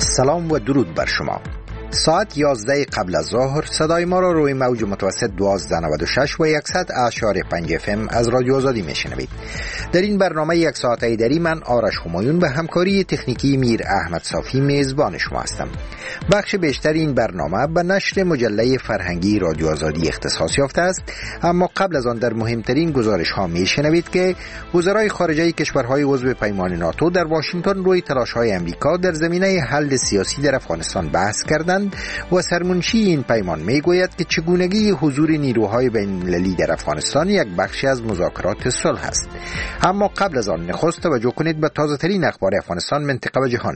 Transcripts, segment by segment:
سلام و درود بر شما. ساعت 11 قبل از ظهر صدای ما را روی موج متوسط 1296 و 100.5 FM از رادیو آزادی میشنوید. در این برنامه یک ساعته دری من آرش همایون به همکاری تکنیکی میر احمد صافی میزبان شما هستم. بخش بیشتر این برنامه به نشر مجله فرهنگی رادیو آزادی اختصاص یافته است، اما قبل از آن در مهمترین گزارش ها میشنوید که وزرای خارجه کشورهای عضو پیمان ناتو در واشنگتن روی تلاش‌های امریکا در زمینه حل سیاسی در افغانستان بحث کردند و سرمنشی این پیمان میگوید که چگونگی حضور نیروهای بین‌المللی در افغانستان یک بخشی از مذاکرات صلح است. اما قبل از آن نخست توجه کنید به تازه‌ترین اخبار افغانستان، منطقه و جهان.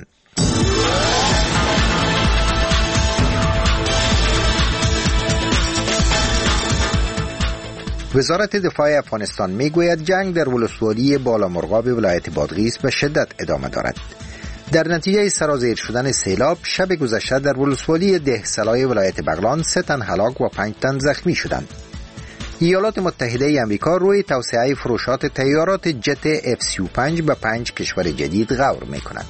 وزارت دفاع افغانستان میگوید جنگ در ولسوالی بالامرغاب ولایت بادغیس به شدت ادامه دارد. در نتیجه سرازیر شدن سیلاب شب گذشته در ولسوالی دهسلای ولایت بغلان 3 تن هلاک و 5 تن زخمی شدند. ایالات متحده امریکا روی توسعه فروشات طیارات جت F-35 به 5 کشور جدید غور می‌کند.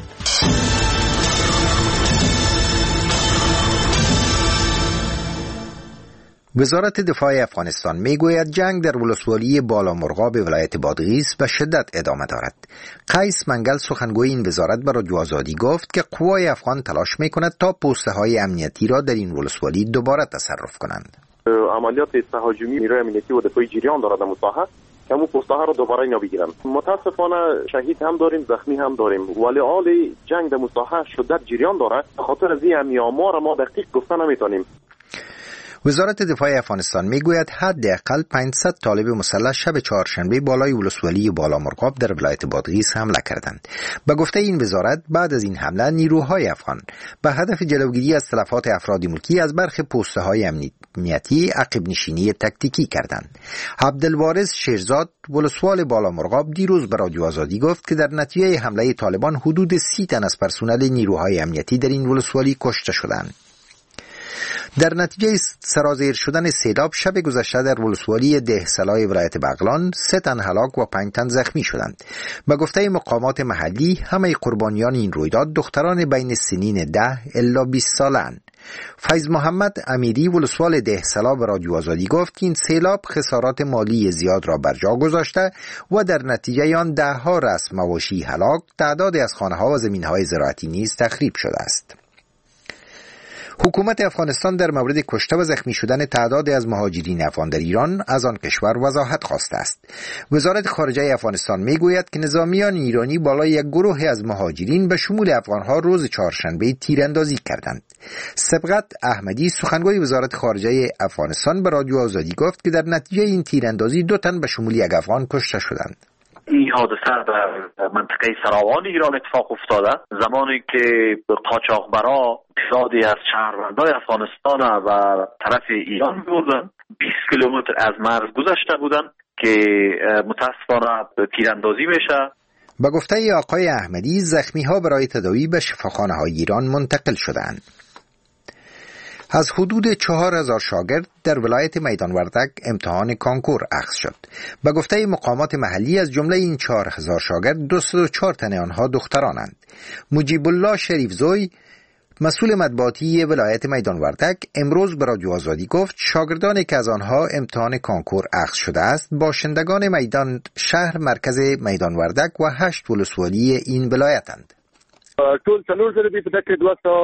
وزارت دفاع افغانستان میگوید جنگ در ولسوالی بالامرغاب ولایت بادغیس به شدت ادامه دارد. قیس منگل سخنگوی این وزارت به رادیو آزادی گفت که قوای افغان تلاش میکند تا پوسته‌های امنیتی را در این ولسوالی دوباره تصرف کنند. عملیات تهاجمی نیروی امنیتی و دفاعی جریان دارد در ساحه که همون پوسته‌ها را دوباره اینا بگیرن. متاسفانه شهید هم داریم، زخمی هم داریم، ولی حال جنگ در ساحه شدت جریان دارد. به خاطر از این آمار ما دقیق گفته نمیتونیم. وزارت دفاع افغانستان میگوید حداقل 500 طالب مسلح شب چهارشنبه بالای ولسوالی بالامرغاب در ولایت بادغیس حمله کردند. به گفته این وزارت بعد از این حمله نیروهای افغان به هدف جلوگیری از تلفات افراد ملکی از برخی پوسته‌های امنیتی عقب نشینی تکتیکی کردند. عبدالوارث شیرزاد ولسوال بالامرغاب دیروز به رادیو آزادی گفت که در نتیجه حمله طالبان حدود 30 تن از پرسنل نیروهای امنیتی در این ولسوالی کشته شدند. در نتیجه سرازیر شدن سیلاب شب گذشته در ولسوالی دهسلای ولایت بغلان 3 تن هلاک و 5 تن زخمی شدند. به گفته مقامات محلی همه قربانیان این رویداد دختران بین سنین 10 الی 20 ساله‌اند. فیض محمد امیری ولسوال دهسلا به رادیو آزادی گفت که این سیلاب خسارات مالی زیاد را بر جا گذاشته و در نتیجه آن 10 ها رأس مواشی هلاک، تعدادی از خانه‌ها و زمین‌های زراعتی نیز تخریب شده است. حکومت افغانستان در مورد کشته و زخمی شدن تعدادی از مهاجرین افغان در ایران از آن کشور وضاحت خواسته است. وزارت خارجه افغانستان میگوید که نظامیان ایرانی بالای یک گروه از مهاجرین به شمول افغانها روز چهارشنبه تیراندازی کردند. سبقت احمدی سخنگوی وزارت خارجه افغانستان به رادیو آزادی گفت که در نتیجه این تیراندازی 2 تن به شمول یک افغان کشته شدند. این حادثه در منطقه سراوان ایران اتفاق افتاده زمانی که قاچاقبرا تعدادی از شهروندان افغانستان و طرف ایران بودن 20 کیلومتر از مرز گذشته بودن که متاسفانه تیراندازی میشه. با گفته آقای احمدی زخمی ها برای تداوی به شفاخانه های ایران منتقل شدند. از حدود 4000 شاگرد در ولایت میدان وردک امتحان کانکور اخذ شد. به گفته مقامات محلی از جمله این 4000 شاگرد 204 تن آنها دخترانند. مجیب الله شریفزوی مسئول مطبوعاتی ولایت میدان وردک امروز به رادیو آزادی گفت شاگردانی که از آنها امتحان کانکور اخذ شده است باشندگان میدان شهر مرکز میدان وردک و 8 ولسوالی این ولایتند. ټول څلور زره دي په دغه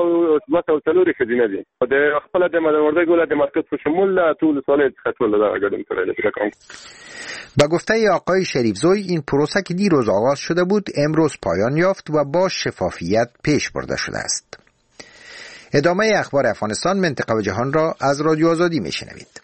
200 خزینه دي د خپل د مدوردګ ولادت د مرکز په شمول ټول سوالات خطول دا ګډون کړل دي. با گفته آقای شریفزوی این پروسه که دیروز آغاز شده بود امروز پایان یافت و با شفافیت پیش برده شده است. ادامه اخبار افغانستان، منطقه و جهان را از رادیو آزادی میشنوید.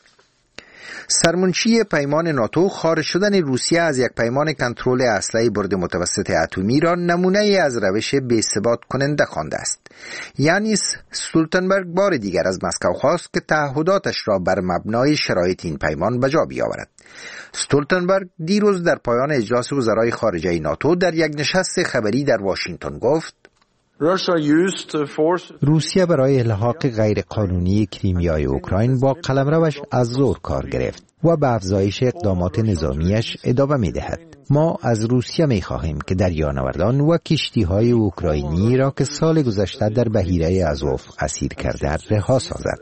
سرمنشی پیمان ناتو خارج شدن روسیه از یک پیمان کنترل اسلحه برد متوسط اتمی را نمونه ای از روش بی‌ثبات کننده خوانده است. یانیس استولتنبرگ بار دیگر از مسکو خواست که تعهداتش را بر مبنای شرایط این پیمان به جا بیاورد. استولتنبرگ دیروز در پایان اجلاس وزرای خارجه ناتو در یک نشست خبری در واشنگتن گفت روسیه برای الحاق غیرقانونی کریمیای اوکراین با قلمروش از زور کار گرفت و به افزایش اقدامات نظامیش ادامه می‌دهد. ما از روسیه می خواهیم که دریانوردان و کشتی‌های اوکراینی را که سال گذشته در بحیره آزوف اسیر کرده رها سازد.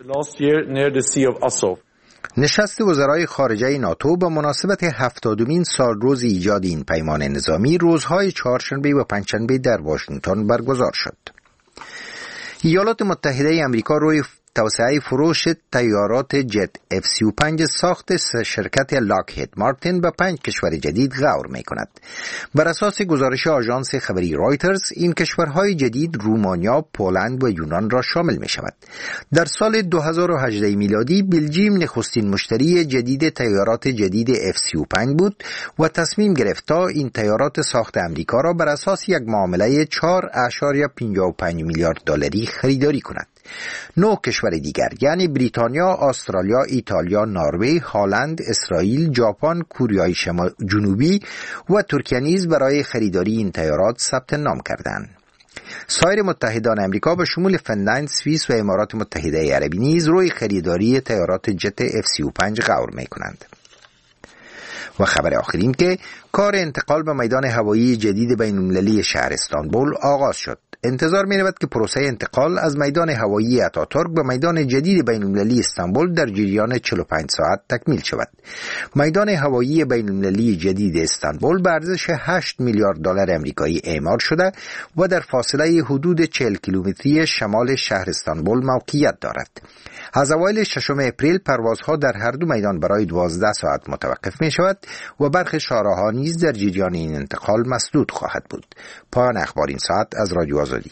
نشست وزرای خارجه ناتو به مناسبت 70مین سالروز ایجاد این پیمان نظامی روزهای چهارشنبه و پنجشنبه در واشنگتن برگزار شد. ایالات متحده آمریکا روی توسعه فروش طیارات جت F-35 ساخت شرکت لاکهید مارتین به 5 کشور جدید غور می کند. بر اساس گزارش آژانس خبری رایترز، این کشورهای جدید رومانیا، پولند و یونان را شامل می شود. در سال 2018 میلادی بلژیم نخستین مشتری جدید طیارات جدید F-35 بود و تصمیم گرفت تا این طیارات ساخت آمریکا را بر اساس یک معامله 4.55 میلیارد دلاری خریداری کند. 9 کشور دیگر یعنی بریتانیا، استرالیا، ایتالیا، نروژ، هلند، اسرائیل، ژاپن، کره جنوبی و ترکیه نیز برای خریداری این طیارات ثبت نام کردند. سایر متحدان آمریکا به شمول فنلند، سوئیس و امارات متحده عربی نیز روی خریداری طیارات جت F-35 غور می‌کنند. و خبر آخر این که کار انتقال به میدان هوایی جدید بین‌المللی شهر استانبول آغاز شد. انتظار می رود که پروسه انتقال از میدان هوایی آتاتورک به میدان جدید بین‌المللی استانبول در جریان 45 ساعت تکمیل شود. میدان هوایی بین‌المللی جدید استانبول به ارزش 8 میلیارد دلار آمریکایی اعمار شده و در فاصله حدود 40 کیلومتری شمال شهر استانبول موقعیت دارد. از اوایل 6 اپریل پروازها در هر دو میدان برای 12 ساعت متوقف می شود و برخی شاهراه‌ها نیز در جریان این انتقال مسدود خواهد بود. پایان اخبار این ساعت از رادیو آزادی.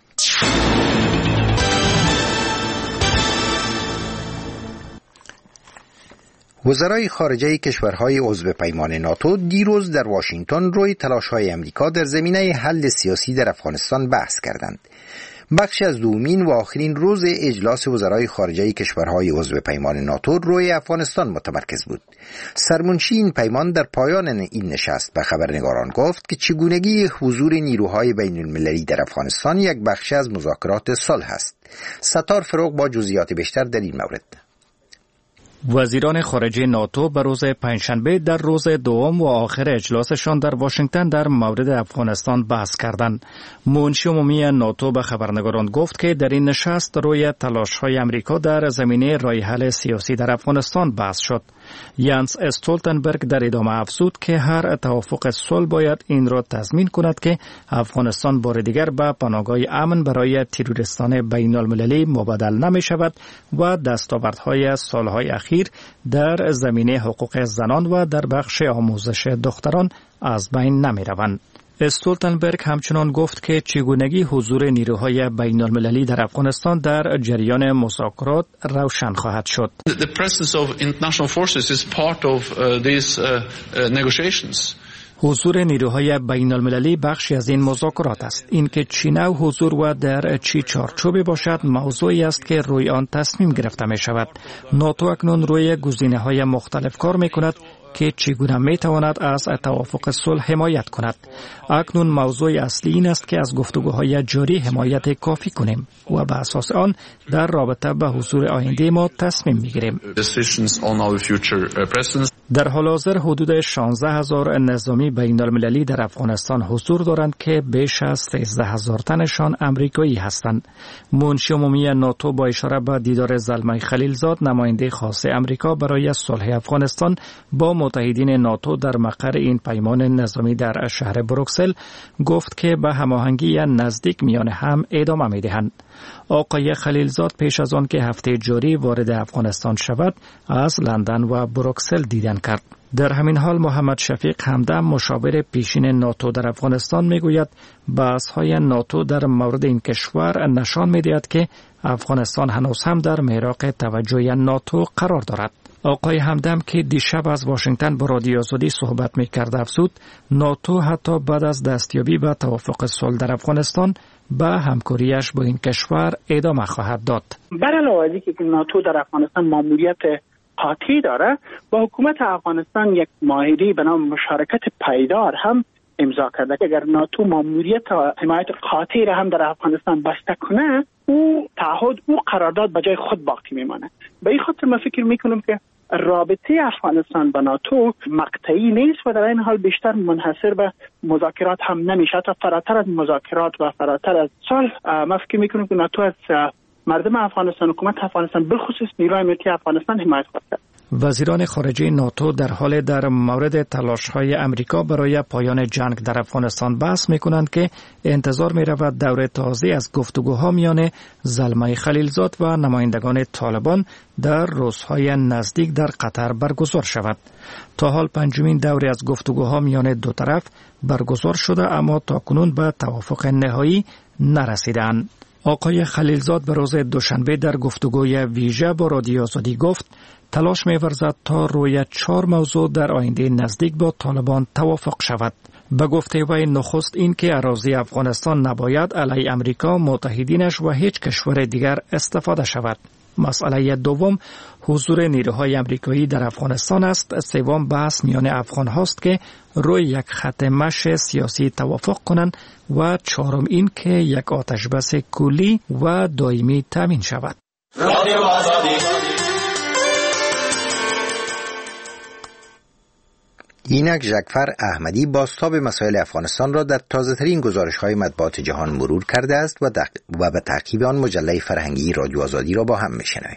وزرای خارجه کشورهای عضو پیمان ناتو دیروز در واشنگتن روی تلاش‌های آمریکا در زمینه حل سیاسی در افغانستان بحث کردند. بخش از دومین و آخرین روز اجلاس وزرای خارجه کشورهای عضو پیمان ناتو روی افغانستان متمرکز بود. سرمنشی این پیمان در پایان این نشست به خبرنگاران گفت که چگونگی حضور نیروهای بین المللی در افغانستان یک بخش از مذاکرات صلح است. ستار فروغ با جزئیات بیشتر در این مورد. وزیران خارجه ناتو به روز پنجشنبه در روز دوم و آخر اجلاسشان در واشنگتن در مورد افغانستان بحث کردند. منشی عمومی ناتو به خبرنگاران گفت که در این نشست روی تلاش‌های آمریکا در زمینه راه حل سیاسی در افغانستان بحث شد. یانس استولتنبرگ در ادامه افزود که هر توافق صلح باید این را تضمین کند که افغانستان بار دیگر به پناهگاه امن برای تروریستان بین المللی مبدل نمی شود و دستاوردهای سالهای اخیر در زمینه حقوق زنان و در بخش آموزش دختران از بین نمی روند. استولتنبرگ همچنان گفت که چگونگی حضور نیروهای بین المللی در افغانستان در جریان مذاکرات روشن خواهد شد. The presence of international forces is part of these negotiations. حضور نیروهای بین المللی بخشی از این مذاکرات است. اینکه چی نوع حضور و در چی چارچوبی باشد موضوعی است که روی آن تصمیم گرفته می شود. ناتو اکنون روی گزینه‌های مختلف کار می کند که چگونه می تواند از توافق صلح حمایت کند. اکنون موضوع اصلی این است که از گفتگوهای جاری حمایت کافی کنیم و به اساس آن در رابطه به حضور آینده ما تصمیم می گیریم. در حال حاضر حدود 16,000 نظامی بین المللی در افغانستان حضور دارند که بیش از 13,000 تنشان امریکایی هستند. منشی عمومی ناتو با اشاره به دیدار زلمه خلیلزاد نماینده خاص امریکا برای صلح افغانستان با متحدین ناتو در مقر این پیمان نظامی در شهر بروکسل گفت که به هماهنگی نزدیک میان هم ادامه می‌دهند. آقای خلیلزاد پیش از آن که هفته جاری وارد افغانستان شود از لندن و بروکسل دیدن کرد. در همین حال محمد شفیق همدم مشاور پیشین ناتو در افغانستان میگوید بحث‌های ناتو در مورد این کشور نشان می‌دهد که افغانستان هنوز هم در محراق توجه ناتو قرار دارد. آقای همدم که دیشب از واشنگتن با رادیو آزادی صحبت می‌کرد افزود ناتو حتی بعد از دستیابی به توافق صلح در افغانستان به همکاریش با این کشور ادامه خواهد داد. بر علاوه از اینکه ناتو در افغانستان ماموریت قاطعی داره، با حکومت افغانستان یک معاهده به نام مشارکت پایدار هم امضا کرده که اگر ناتو ماموریت حمایت قاطعی را هم در افغانستان بسته کنه، او تعهد او قرارداد به جای خود باقی میمانه. به این خاطر من فکر میکنم که رابطه افغانستان با ناتو مقطعی نیست و در این حال بیشتر منحصر به مذاکرات هم نمیشه. تا فراتر از مذاکرات و فراتر از صلح ما فکر میکنیم که ناتو از مردم افغانستان، حکومت افغانستان، بالخصوص نیروهای امنیتی افغانستان حمایت خواهد. وزیران خارجه ناتو در مورد تلاش‌های امریکا برای پایان جنگ در افغانستان بحث می‌کنند که انتظار می‌رود دور تازه از گفتگوها میان زلمه خلیلزاد و نمایندگان طالبان در روزهای نزدیک در قطر برگزار شود. تا حال پنجمین دوره از گفتگوها میان دو طرف برگزار شده اما تاکنون به توافق نهایی نرسیدند. آقای خلیلزاد به روز دوشنبه در گفتگوی ویژه با رادیو آزادی گفت تلاش می‌ورزد تا روی 4 موضوع در آینده نزدیک با طالبان توافق شود. به گفته وی نخست این که اراضی افغانستان نباید علیه امریکا، متحدینش و هیچ کشور دیگر استفاده شود. مسئله دوم حضور نیروهای امریکایی در افغانستان است. سوم بحث میان افغان هاست که روی یک خط مشی سیاسی توافق کنند و چهارم این که یک آتش بس کلی و دائمی تامین شود. اینک جعفر احمدی بازتاب مسائل افغانستان را در تازه‌ترین گزارش‌های مطبوعات جهان مرور کرده است و به تعقیب آن مجله فرهنگی رادیو آزادی را با هم می‌شنویم.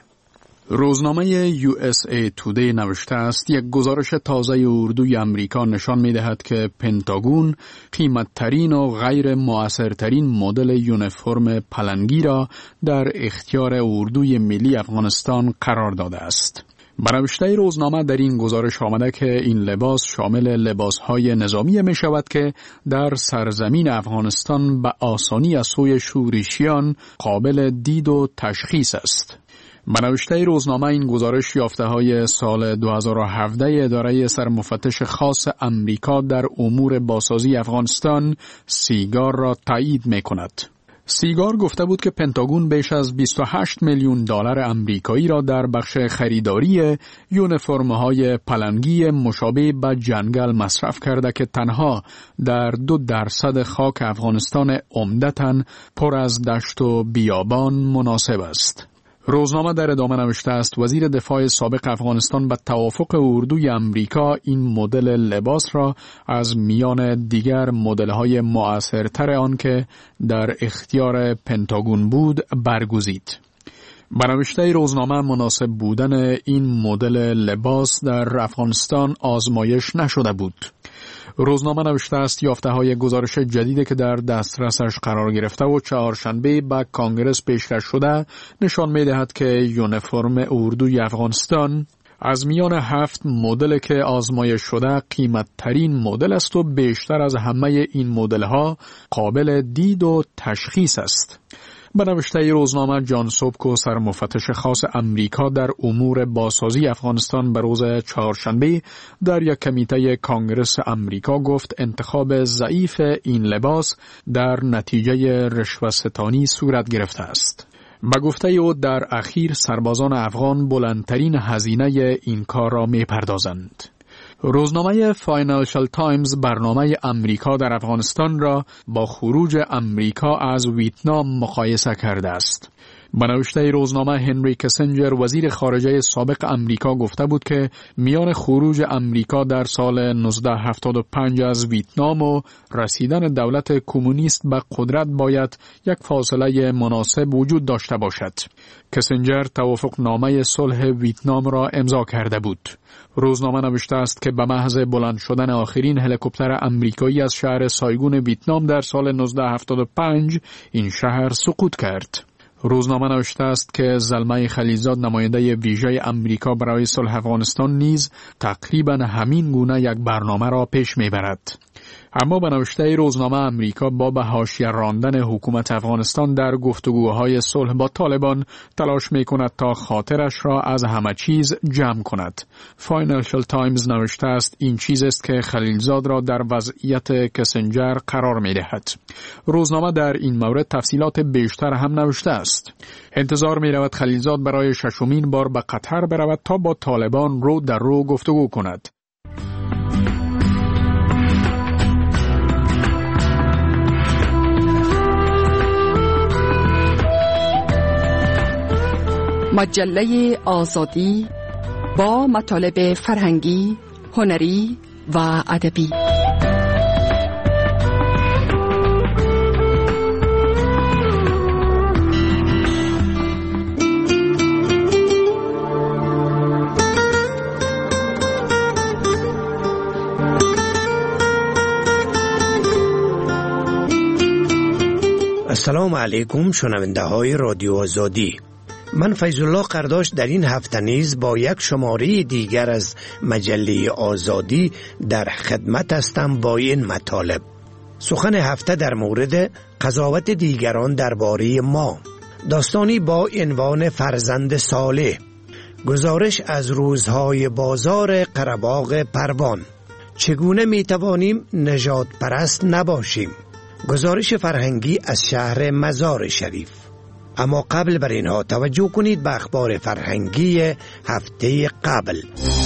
روزنامه USA Today نوشته است یک گزارش تازه اردوی آمریکا نشان می‌دهد که پنتاگون قیمت‌ترین و غیر مؤثرترین مدل یونیفرم پلنگی را در اختیار اردوی ملی افغانستان قرار داده است. به نوشته روزنامه در این گزارش آمده که این لباس شامل لباس‌های نظامی می شود که در سرزمین افغانستان به آسانی از سوی شورشیان قابل دید و تشخیص است. به نوشته روزنامه این گزارش یافته‌های سال 2017 اداره سرمفتش خاص امریکا در امور بازسازی افغانستان سیگار را تایید می کند. سیگار گفته بود که پنتاگون بیش از 28 میلیون دلار آمریکایی را در بخش خریداری یونیفرم‌های پلنگی مشابه به جنگل مصرف کرده که تنها در 2% خاک افغانستان عمدتاً پر از دشت و بیابان مناسب است. روزنامه در ادامه نوشته است وزیر دفاع سابق افغانستان به توافق اردوی آمریکا این مدل لباس را از میان دیگر مدل‌های مؤثرتر آن که در اختیار پنتاگون بود برگزید. به نوشته روزنامه مناسب بودن این مدل لباس در افغانستان آزمایش نشده بود. روزنامه نوشته است یافته‌های گزارش جدیدی که در دسترسش قرار گرفته و چهارشنبه به کانگرس پیشکش شده نشان می‌دهد که یونیفرم اردوی افغانستان از میان 7 مدل که آزمایش شده قیمت‌ترین مدل است و بیشتر از همه این مدل‌ها قابل دید و تشخیص است. به نوشته روزنامه جان سوبکو سرمفتش خاص امریکا در امور بازسازی افغانستان به روز چهارشنبه در یک کمیته کانگرس امریکا گفت انتخاب ضعیف این لباس در نتیجه رشوه‌ستانی صورت گرفته است. به گفته او در اخیر سربازان افغان بلندترین هزینه این کار را می‌پردازند. روزنامه فاینانشل تایمز برنامه امریکا در افغانستان را با خروج امریکا از ویتنام مقایسه کرده است. به نوشته روزنامه هنری کسنجر وزیر خارجه سابق امریکا گفته بود که میان خروج امریکا در سال 1975 از ویتنام و رسیدن دولت کمونیست به قدرت باید یک فاصله مناسب وجود داشته باشد. کسنجر توافق نامه صلح ویتنام را امضا کرده بود. روزنامه نوشته است که به محض بلند شدن آخرین هلیکوپتر امریکایی از شهر سایگون ویتنام در سال 1975 این شهر سقوط کرد. روزنامه نوشته است که زلمه خلیلزاد نماینده ویژه امریکا برای صلح افغانستان نیز تقریبا همین گونه یک برنامه را پیش میبرد. اما به نوشته روزنامه امریکا با به حاشیه راندن حکومت افغانستان در گفتگوهای صلح با طالبان تلاش میکند تا خاطرش را از همه چیز جمع کند. فاینانشل تایمز نوشته است این چیز است که خلیلزاد را در وضعیت کسنجر قرار میدهد. روزنامه در این مورد تفصیلات بیشتر هم نوشته است. انتظار میرود خلیلزاد برای ششمین بار به قطر برود تا با طالبان رو در رو گفتگو کند. مجله آزادی با مطالب فرهنگی، هنری و ادبی. السلام علیکم شنونده های رادیو آزادی. من فیض الله قرداش در این هفته نیز با یک شماره دیگر از مجله آزادی در خدمت هستم با این مطالب. سخن هفته در مورد قضاوت دیگران درباره ما، داستانی با عنوان فرزند صالح، گزارش از روزهای بازار قره‌باغ پروان، چگونه می توانیم نژاد پرست نباشیم، گزارش فرهنگی از شهر مزار شریف. اما قبل بر اینها توجه کنید به اخبار فرهنگی هفته قبل.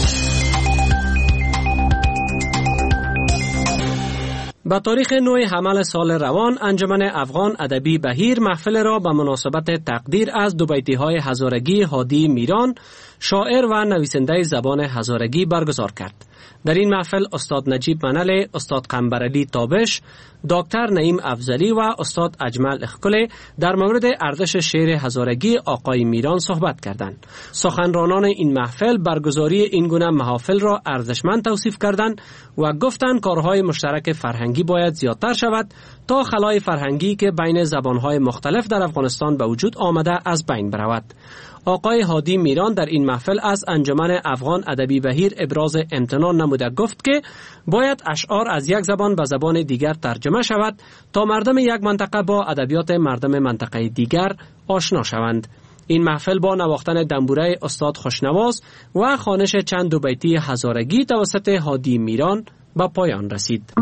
با تاریخ 9 حمل سال روان، انجمن افغان ادبی بهیر محفل را به مناسبت تقدیر از دو بیتی‌های هزارگی هادی میران، شاعر و نویسنده زبان هزارگی برگزار کرد. در این محفل استاد نجیب منل، استاد قنبرعلی تابش، دکتر نعیم افضلی و استاد اجمل اخکله در مورد ارزش شعر هزارگی آقای میران صحبت کردند. سخنرانان این محفل برگزاری این گونه محافل را ارزشمند توصیف کردند و گفتند کارهای مشترک فرهنگی باید زیادتر شود تا خلای فرهنگی که بین زبانهای مختلف در افغانستان به وجود آمده از بین برود. آقای هادی میران در این محفل از انجمن افغان ادبی بهیر ابراز امتنان نموده گفت که باید اشعار از یک زبان به زبان دیگر ترجمه شود تا مردم یک منطقه با ادبیات مردم منطقه دیگر آشنا شوند. این محفل با نواختن دنبوره استاد خوشنواز و خوانش چند دو بیتی هزارگی توسط هادی میران به پایان رسید.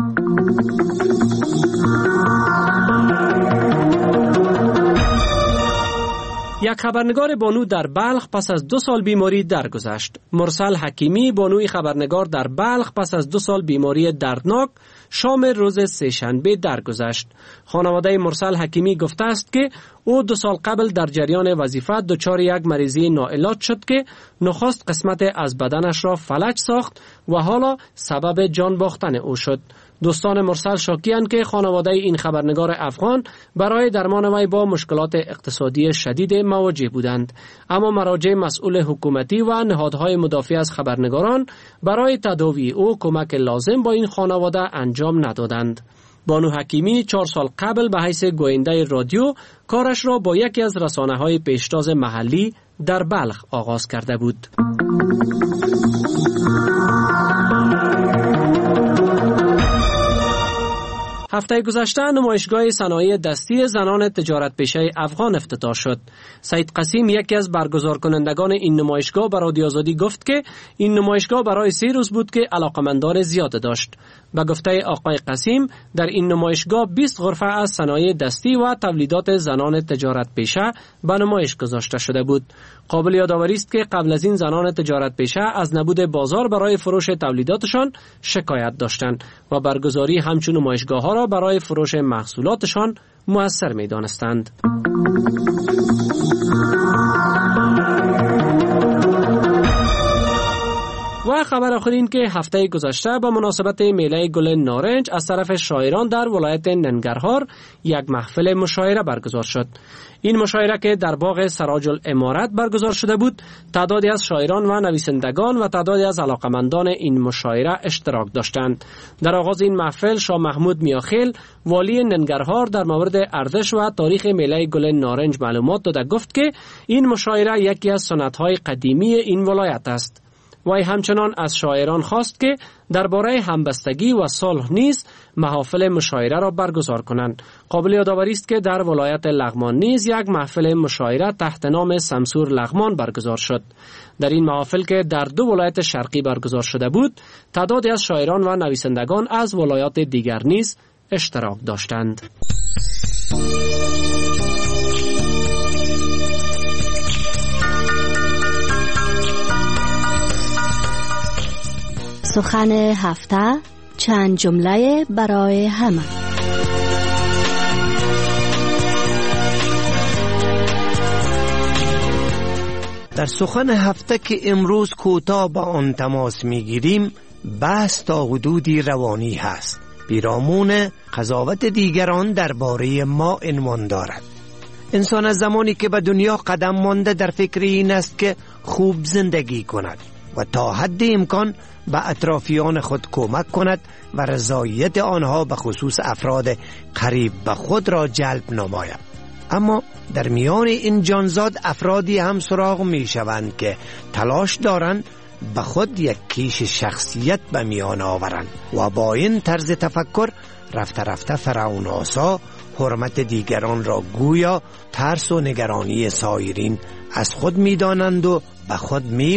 یک خبرنگار بانو در بلخ پس از 2 سال بیماری درگذشت. مرسل حکیمی بانوی خبرنگار در بلخ پس از 2 سال بیماری دردناک شام روز سه‌شنبه درگذشت. خانواده مرسل حکیمی گفته است که او 2 سال قبل در جریان وظیفه دچار یک مریضی ناعلاج شد که نخست قسمت از بدنش را فلج ساخت و حالا سبب جان باختن او شد. دوستان مرسل شاکی‌اند که خانواده این خبرنگار افغان برای درمان وی با مشکلات اقتصادی شدید مواجه بودند، اما مراجع مسئول حکومتی و نهادهای مدافع از خبرنگاران برای تداوی او کمک لازم با این خانواده انجام ندادند. بانو حکیمی 4 سال قبل به حیث گوینده رادیو کارش را با یکی از رسانه‌های پیشتاز محلی در بلخ آغاز کرده بود. هفته گذشته نمایشگاه صنایع دستی زنان تجارت پیشه افغان افتتاح شد. سید قسیم یکی از برگزار کنندگان این نمایشگاه به رادیو آزادی گفت که این نمایشگاه برای 3 روز بود که علاقمندان زیاد داشت. به گفته آقای قسیم در این نمایشگاه 20 غرفه از صنایع دستی و تولیدات زنان تجارت پیشه به نمایش گذاشته شده بود. قابل یادآوری است که قبل از این زنان تجارت پیشه از نبود بازار برای فروش تولیداتشان شکایت داشتند و برگزاری همچون نمایشگاه ها را برای فروش محصولاتشان مؤثر می دانستند. و خبر آخر این که هفته گذشته به مناسبت میله گل نارنج از طرف شاعران در ولایت ننگرهار یک محفل مشاعره برگزار شد. این مشاعره که در باغ سراج الامارت برگزار شده بود، تعدادی از شاعران و نویسندگان و تعدادی از علاقمندان این مشاعره اشتراک داشتند. در آغاز این محفل شاه محمود میاخیل والی ننگرهار در مورد ارزش و تاریخ میله گل نارنج معلومات داده گفت که این مشاعره یکی از سنت‌های قدیمی این ولایت است. وی همچنان از شاعران خواست که درباره همبستگی و صلح نیز محافل مشاعره را برگزار کنند. قابل یادآوری است که در ولایت لغمان نیز یک محفل مشاعره تحت نام سمسور لغمان برگزار شد. در این محافل که در 2 ولایت شرقی برگزار شده بود، تعدادی از شاعران و نویسندگان از ولایات دیگر نیز اشتراک داشتند. سخن هفته، چند جمله برای همه. در سخن هفته که امروز کوتاه با آن تماس میگیریم، بحث تا حدودی روانی هست. پیرامون قضاوت دیگران درباره ما عنوان دارد. انسان از زمانی که به دنیا قدم مانده در فکر این است که خوب زندگی کند و تا حد امکان به اطرافیان خود کمک کند و رضایت آنها به خصوص افراد قریب به خود را جلب نماید. اما در میان این جانزاد افرادی هم سراغ می شوند که تلاش دارند به خود یک کیش شخصیت به میان آورند و با این طرز تفکر رفته رفته فرعون‌آسا حرمت دیگران را گویا ترس و نگرانی سایرین از خود می دانند و به خود می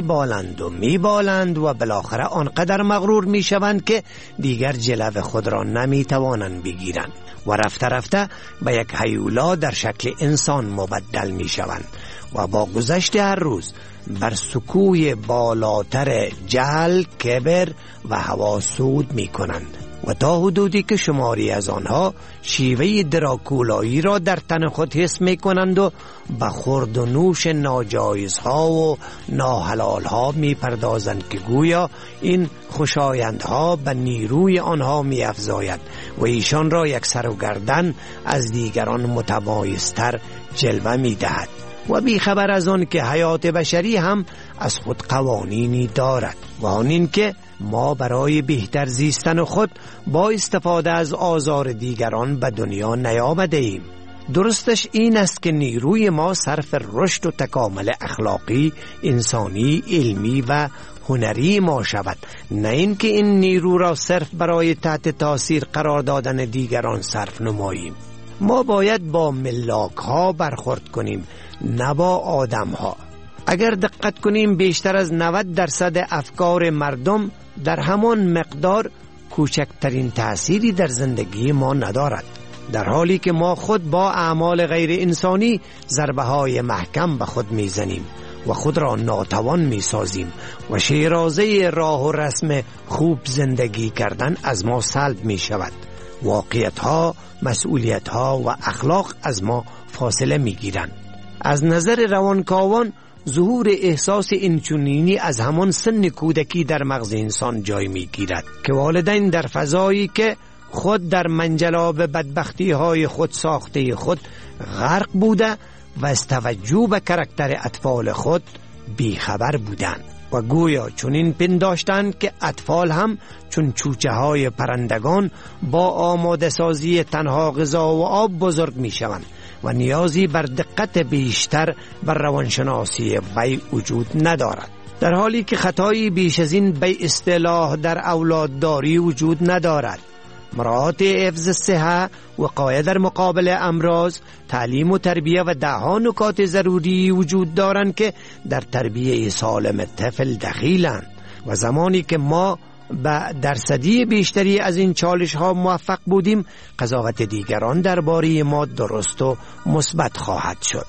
بالند و بالاخره آنقدر مغرور می شوند که دیگر جلو خود را نمی توانند بگیرند و رفته رفته به یک هیولا در شکل انسان مبدل می شوند و با گذشت هر روز بر سکوی بالاتر جهل، کبر و هوا صعود می کنند و تا حدودی که شماری از آنها شیوه دراکولایی را در تن خود حس می کنند و به خورد و نوش ناجایزها و ناحلالها می پردازند که گویا این خوشایندها به نیروی آنها می افزاید و ایشان را یک سر و گردن از دیگران متمایزتر جلوه می دهد و بیخبر از آن که حیات بشری هم از خود قوانینی دارد و آن این که ما برای بهتر زیستن خود با استفاده از آزار دیگران به دنیا نیامده ایم. درستش این است که نیروی ما صرف رشد و تکامل اخلاقی، انسانی، علمی و هنری ما شود، نه اینکه این نیرو را صرف برای تحت تاثیر قرار دادن دیگران صرف نماییم. ما باید با ملاک ها برخورد کنیم، نه با آدم ها. اگر دقت کنیم بیشتر از 90% افکار مردم در همان مقدار کوچکترین تأثیری در زندگی ما ندارد، در حالی که ما خود با اعمال غیر انسانی ضربه های محکم به خود میزنیم و خود را ناتوان میسازیم و شیرازه راه و رسم خوب زندگی کردن از ما سلب می شود. واقعیت ها، مسئولیت ها و اخلاق از ما فاصله می گیرند. از نظر روانکاوان ظهور احساس اینچنینی از همان سن کودکی در مغز انسان جای می گیرد که والدین در فضایی که خود در منجلاب بدبختی های خود ساخته خود غرق بوده و از توجه به کاراکتر اطفال خود بیخبر بودند و گویا چنین پنداشتند که اطفال هم چون چوچه های پرندگان با آماده سازی تنها غذا و آب بزرگ می شوند و نیازی بر دقت بیشتر بر روانشناسی وی وجود ندارد، در حالی که خطایی بیش از این به اصطلاح در اولادداری وجود ندارد. مراعات حفظ صحه، وقایه در مقابل امراض، تعلیم و تربیه و دهها نکات ضروری وجود دارند که در تربیه سالم طفل دخیلند و زمانی که ما به درصدی بیشتری از این چالش ها موفق بودیم، قضاوت دیگران درباره ما درست و مثبت خواهد شد.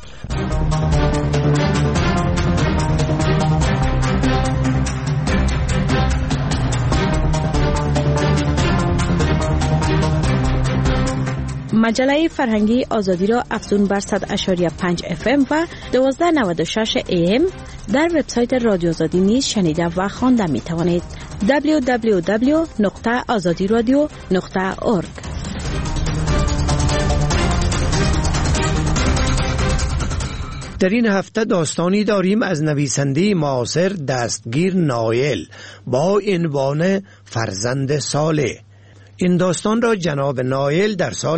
مجله فرهنگی آزادی را افزون بر 100.5 FM و 1296 AM در وبسایت رادیو آزادی نیز شنیده و خوانده می توانید. www.azadiradio.org. در این هفته داستانی داریم از نویسنده معاصر دستگیر نایل با عنوان فرزند صالح. این داستان را جناب نایل در سال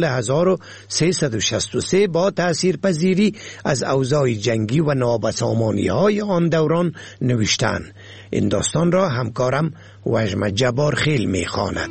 1363 با تأثیرپذیری از اوضاع جنگی و نابسامانی‌های آن دوران نوشتند. این داستان را همکارم وجم جبارخیل می‌خواند.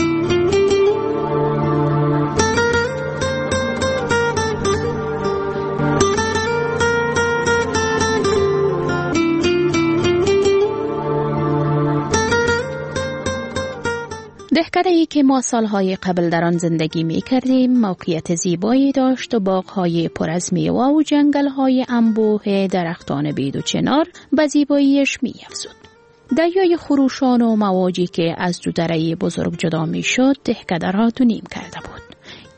دهکده‌ای که ما سالهای قبل در آن زندگی می کردیم موقعیت زیبایی داشت و باغ‌های پر از میوه و جنگل‌های انبوه درختان بید و چنار به زیباییش می افزود. دریای خروشان و مواجی که از دو دره بزرگ جدا می شد دهکده را تو نیم کرده بود.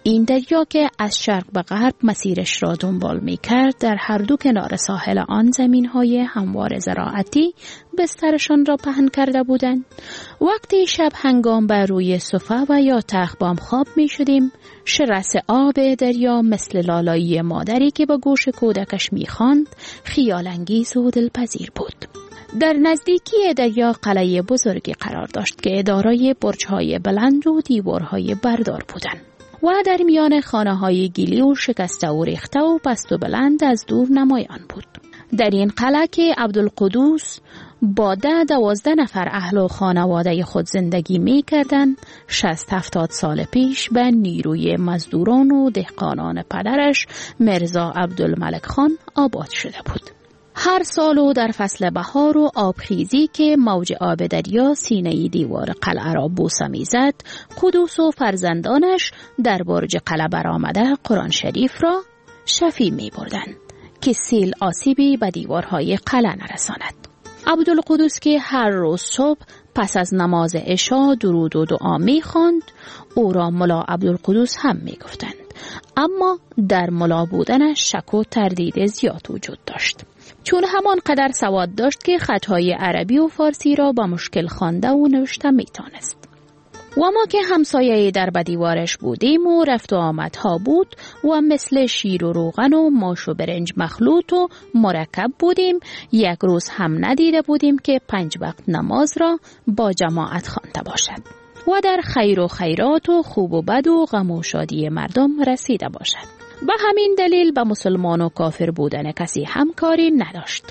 این دریا که از شرق به غرب مسیرش را دنبال می کرد در هر دو کنار ساحل آن زمین های هموار زراعتی بسترشان را پهن کرده بودند. وقتی شب هنگام بر روی صفه و یا تخت بام خواب می شدیم، شرس آب دریا مثل لالایی مادری که به گوش کودکش می خواند خیال انگیز و دلپذیر بود. در نزدیکی دریا قلعه بزرگی قرار داشت که دارای برج‌های بلند و دیوارهای بردار بودند و در میان خانه‌های گیلی و شکسته و ریخته و پست و بلند از دور نمایان بود. در این قلعه که عبدالقدوس با 12 نفر اهل و خانواده خود زندگی می کردند، 60-70 سال پیش به نیروی مزدوران و دهقانان پدرش مرزا عبدالملک خان آباد شده بود. هر سال و در فصل بهار و آبخیزی که موج آب دریا سینه دیوار قلعه را بوسه می‌زد، قدوس و فرزندانش در برج قلعه برآمده قرآن شریف را شفی می‌بردند که سیل آسیبی به دیوارهای قلعه نرساند. عبدالقدوس که هر روز صبح پس از نماز عشا درود و دعا می‌خواند، او را ملا عبدالقدوس هم می‌گفتند، اما در ملا بودنش شک و تردید زیاد وجود داشت، چون همان قدر سواد داشت که خطهای عربی و فارسی را با مشکل خوانده و نوشته میتانست. و ما که همسایه در بدیوارش بودیم و رفت و آمدها بود و مثل شیر و روغن و ماش و برنج مخلوط و مرکب بودیم، یک روز هم ندیده بودیم که 5 وقت نماز را با جماعت خوانده باشد و در خیر و خیرات و خوب و بد و غم و شادی مردم رسیده باشد. به همین دلیل به مسلمان و کافر بودن کسی هم کاری نداشت.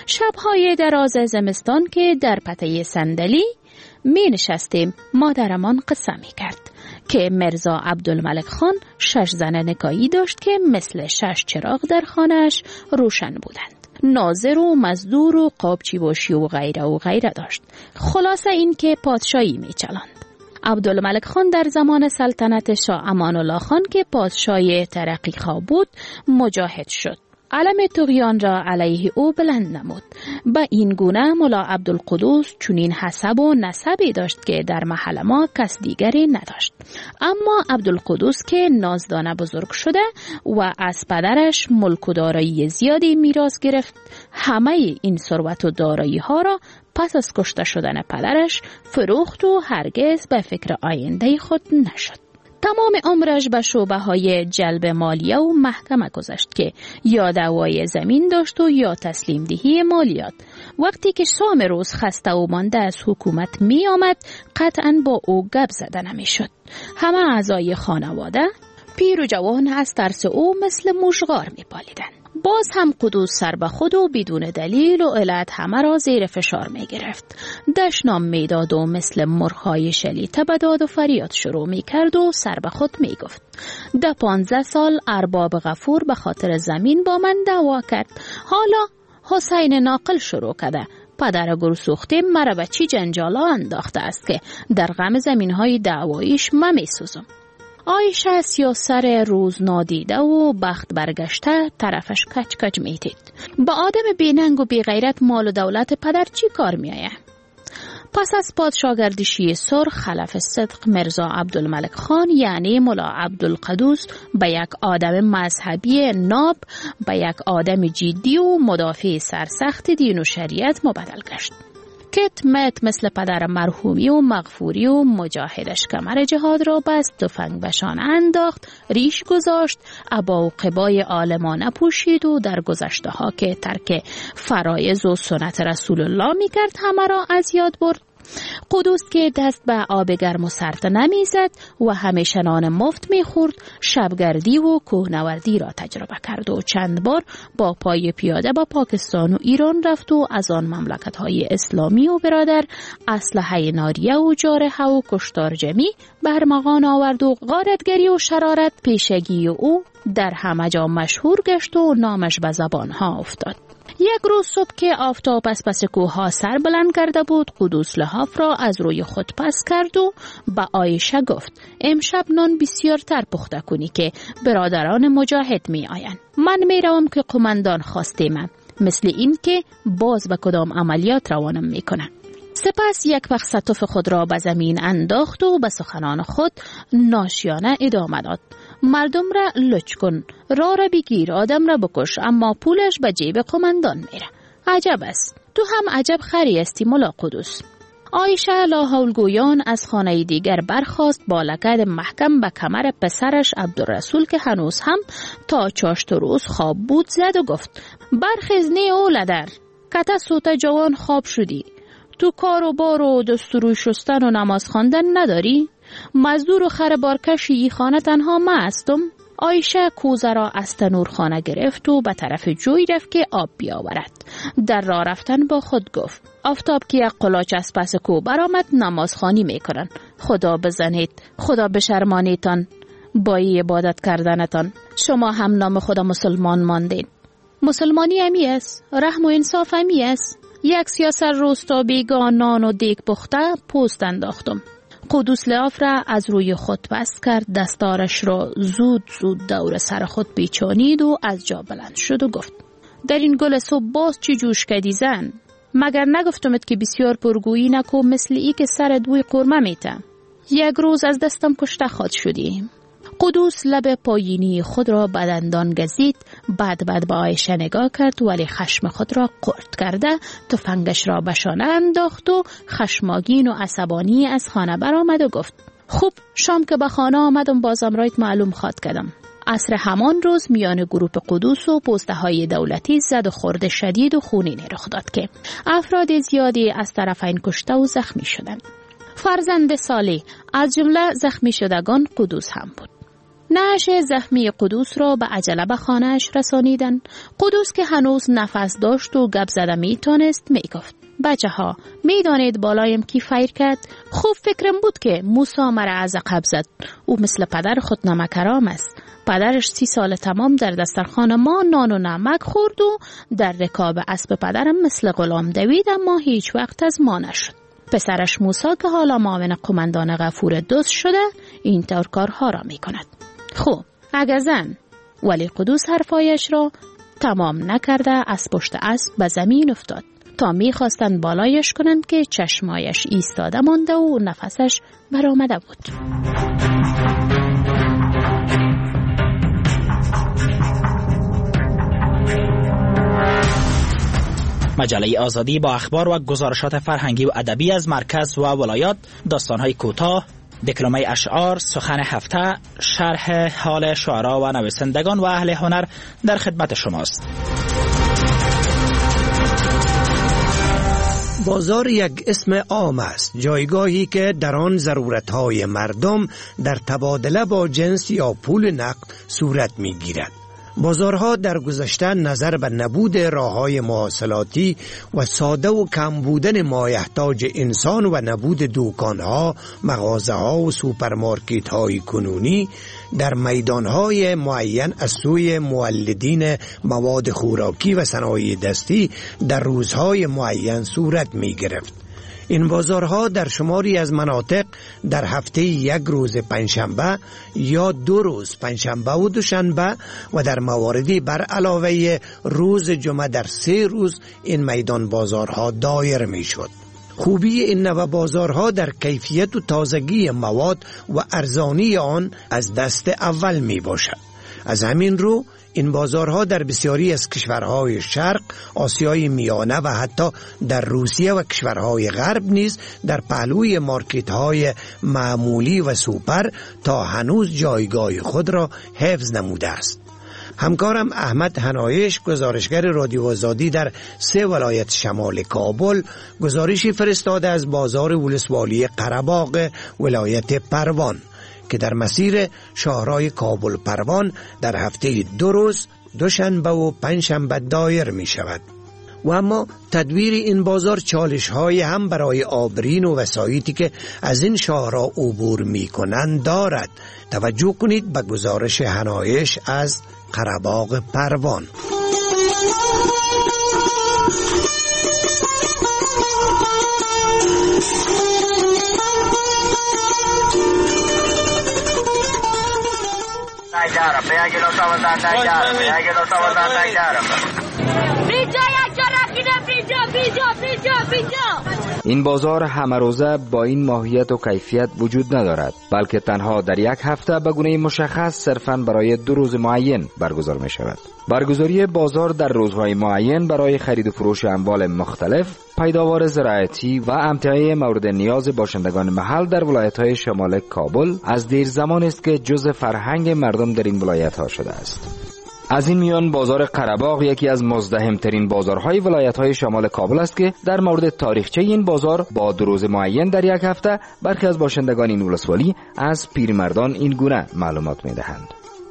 شبهای دراز زمستان که در پته صندلی می نشستیم، مادرمان قصه می کرد که مرزا عبدالملک خان 6 زن نکایی داشت که مثل 6 چراغ در خانهش روشن بودند. ناظر و مزدور و قابچی باشی و غیره داشت. خلاصه این که پادشاهی می چلاند. عبدالملک خان در زمان سلطنت شاه امان الله خان که پادشاه ترقی‌خواه بود مجاهد شد. علم طغیان را علیه او بلند نمود. به این گونه ملا عبدالقدوس چنین حسب و نسبی داشت که در محل ما کس دیگری نداشت. اما عبدالقدوس که نازدانه بزرگ شده و از پدرش ملک و دارایی زیادی میراث گرفت، همه این ثروت و دارایی ها را پس از کشته شدن پدرش فروخت و هرگز به فکر آینده خود نشد. تمام عمرش به شعبه های جلب مالیه و محکمه گذشت که یا دعوای زمین داشت و یا تسلیم دهی مالیات. وقتی که شام روز خسته و مانده از حکومت می آمد، قطعاً با او گپ زده نمی شد. همه اعضای خانواده پیر و جوان از ترس او مثل مژگار می پالیدند. باز هم قدوس سر به خود و بدون دلیل و علت همه را زیر فشار می گرفت. دشنام می داد و مثل مرغ‌های شلیته به داد و فریاد شروع می کرد و سر به خود می گفت. 15 سال ارباب غفور به خاطر زمین با من دعوا کرد. حالا حسین ناقل شروع کرده. پدر گرسوخته مرا به چی جنجالا انداخته است که در غم زمین‌های دعواییش من می سوزم. عایشه سیاسر روز نادیده و بخت برگشته طرفش کچ کچ میتید. با آدم بیننگ و بیغیرت مال و دولت پدر چی کار میایه؟ پس از پادشاهگردشی سرخ خلف صدق مرزا عبدالملک خان یعنی ملا عبدالقدوس به یک آدم مذهبی ناب، به یک آدم جدی و مدافع سرسخت دین و شریعت مبدل گشت. کت مت مثل پدر مرحومی و مغفوری و مجاهدش کمر جهاد را بست، تفنگ به شانه انداخت، ریش گذاشت، عبا و قبای عالمانه پوشید و در گذشته ها که ترک فرایض و سنت رسول الله می کرد همه را از یاد برد. قدوس که دست به آب گرم و سرد نمیزد و همیشه نان مفت میخورد، شبگردی و کوهنوردی را تجربه کرد و چند بار با پای پیاده به پاکستان و ایران رفت و از آن مملکت‌های اسلامی و برادر اسلحه ناریه و جارحه و کشتار جمعی برمغان آورد و غارتگری و شرارت پیشگی او در همه جا مشهور گشت و نامش به زبانها افتاد. یک روز صبح که آفتاب پس کوه ها سر بلند کرده بود، قدوس لحاف را از روی خود پس کرد و به عایشه گفت امشب نان بسیار تر پخته کنی که برادران مجاهد می آیند. من می روم که قماندان خواسته من، مثل این که باز به کدام عملیات روانم می کنن. سپس یک وقت ستوف خود را به زمین انداخت و به سخنان خود ناشیانه ادامه داد. مردم را لچ کن، راه را بگیر، آدم را بکش، اما پولش به جیب قماندان میره. عجب است، تو هم عجب خری استی ملا قدوس. عایشه لاحولگویان از خانه دیگر برخاست، با لگد محکم به کمر پسرش عبدالرسول که هنوز هم تا چاشت روز خواب بود زد و گفت: برخیز نی اولادر، کتا سوت جوان خواب شدی. تو کار و بار و دستور شستن و نماز خواندن نداری؟ مزدور و خر بارکشی ای خانه تنها ما هستم. عایشه کوزه را از تنور خانه گرفت و به طرف جوی رفت که آب بیاورد. در راه رفتن با خود گفت: آفتاب که یک قلاچ از پس کو برآمد نمازخوانی میکنن. خدا بزنید، خدا بشرمانیتان با ای عبادت کردنتان. شما هم نام خدا مسلمان ماندین. مسلمانی همی است، رحم و انصاف همی است. یک سیاسر روستا بیگان نان و دیگ پخته پوست انداختم. قدوس لعاف را از روی خود بست کرد، دستارش را زود زود دور سر خود پیچانید و از جا بلند شد و گفت: در این گل صبح باز چی جوش کردی زن؟ مگر نگفتمت که بسیار پرگویی نکو، مثل ای که سر دوی قرمه میتم. یک روز از دستم کشته خود شدی. قدوس لب پایینی خود را به دندان گزید، بعد به عایشه نگاه کرد، ولی خشم خود را قرد کرده تفنگش را به شانه انداخت و خشمگین و عصبانی از خانه برآمد و گفت: خوب، شام که به خانه آمدم بازم رایت معلوم خواد کردم. عصر همان روز میان گروپ قدوس و پسته های دولتی زد و خورد شدید و خونین رخ داد که افراد زیادی از طرفین کشته و زخمی شدند. فرزند صالح از جمله زخمی شدگان قدوس هم بود. نعش زخمی قدوس را به عجله به خانه‌اش رسانیدن. قدوس که هنوز نفس داشت و گپ زده میتونست میگفت: بچه ها میدانید بالایم کی فیر کرد؟ خوب فکرم بود که موسی مرا از عقب زد. او مثل پدر خود نمکرام است. پدرش 30 سال تمام در دسترخوان ما نان و نمک خورد و در رکاب اسب پدرم مثل غلام دوید، اما هیچ وقت از ما نشد. پسرش موسی که حالا معاون قماندان غفور دزد شده این طور کارها را میکند. خوب، اگر زن. ولی قدوس حرفایش را تمام نکرده از پشت اسب به زمین افتاد. تا میخواستند بالایش کنند که چشمایش ایستاده مانده و نفسش برآمده بود. مجله آزادی با اخبار و گزارشات فرهنگی و ادبی از مرکز و ولایات، داستان‌های کوتاه، دکلمه اشعار، سخن هفته، شرح حال شعرا و نویسندگان و اهل هنر در خدمت شماست. بازار یک اسم عام است، جایگاهی که در آن ضرورت‌های مردم در تبادله با جنس یا پول نقد صورت می‌گیرد. بازارها در گذشته نظر به نبود راه‌های مواصلاتی و ساده و کم بودن مایحتاج انسان و نبود دکان‌ها، مغازه‌ها و سوپرمارکت‌های کنونی در میدان‌های معین از سوی مولدین مواد خوراکی و صنایع دستی در روزهای معین صورت می‌گرفت. این بازارها در شماری از مناطق در هفته یک روز پنجشنبه یا 2 روز پنجشنبه و دوشنبه و در مواردی بر علاوه روز جمعه در 3 روز این میدان بازارها دایر می شد. خوبی این نوع بازارها در کیفیت و تازگی مواد و ارزانی آن از دست اول می باشد. از همین رو این بازارها در بسیاری از کشورهای شرق، آسیای میانه و حتی در روسیه و کشورهای غرب نیز در پهلوی مارکت‌های معمولی و سوپر تا هنوز جایگاه خود را حفظ نموده است. همکارم احمد هنایش، گزارشگر رادیو آزادی در 3 ولایت شمال کابل، گزارشی فرستاده از بازار ولسوالی قره‌باغ ولایت پروان که در مسیر شاهراه کابل پروان در هفته 2 روز دوشنبه و پنجشنبه دایر می شود. و اما تدبیر این بازار چالش های هم برای آبرین و وسایطی که از این شاهراه عبور می کنند دارد. توجه کنید به گزارش هنایش از قره‌باغ پروان. این بازار همه روزه با این ماهیت و کیفیت وجود ندارد، بلکه تنها در یک هفته به گونه مشخص صرفاً برای 2 روز معین برگزار می شود. برگزاری بازار در روزهای معین برای خرید و فروش اموال مختلف، پیداوار زراعتی و امتیاز مورد نیاز باشندگان محل در ولایت‌های شمال کابل از دیر زمان است که جزء فرهنگ مردم در این ولایت‌ها شده است. از این میان بازار قره‌باغ یکی از مزدحم‌ترین بازارهای ولایت‌های شمال کابل است که در مورد تاریخچه این بازار با 2 روز معین در یک هفته برخی از باشندگان این ولسوالی از پیرمردان این گونه معلومات می‌دهند.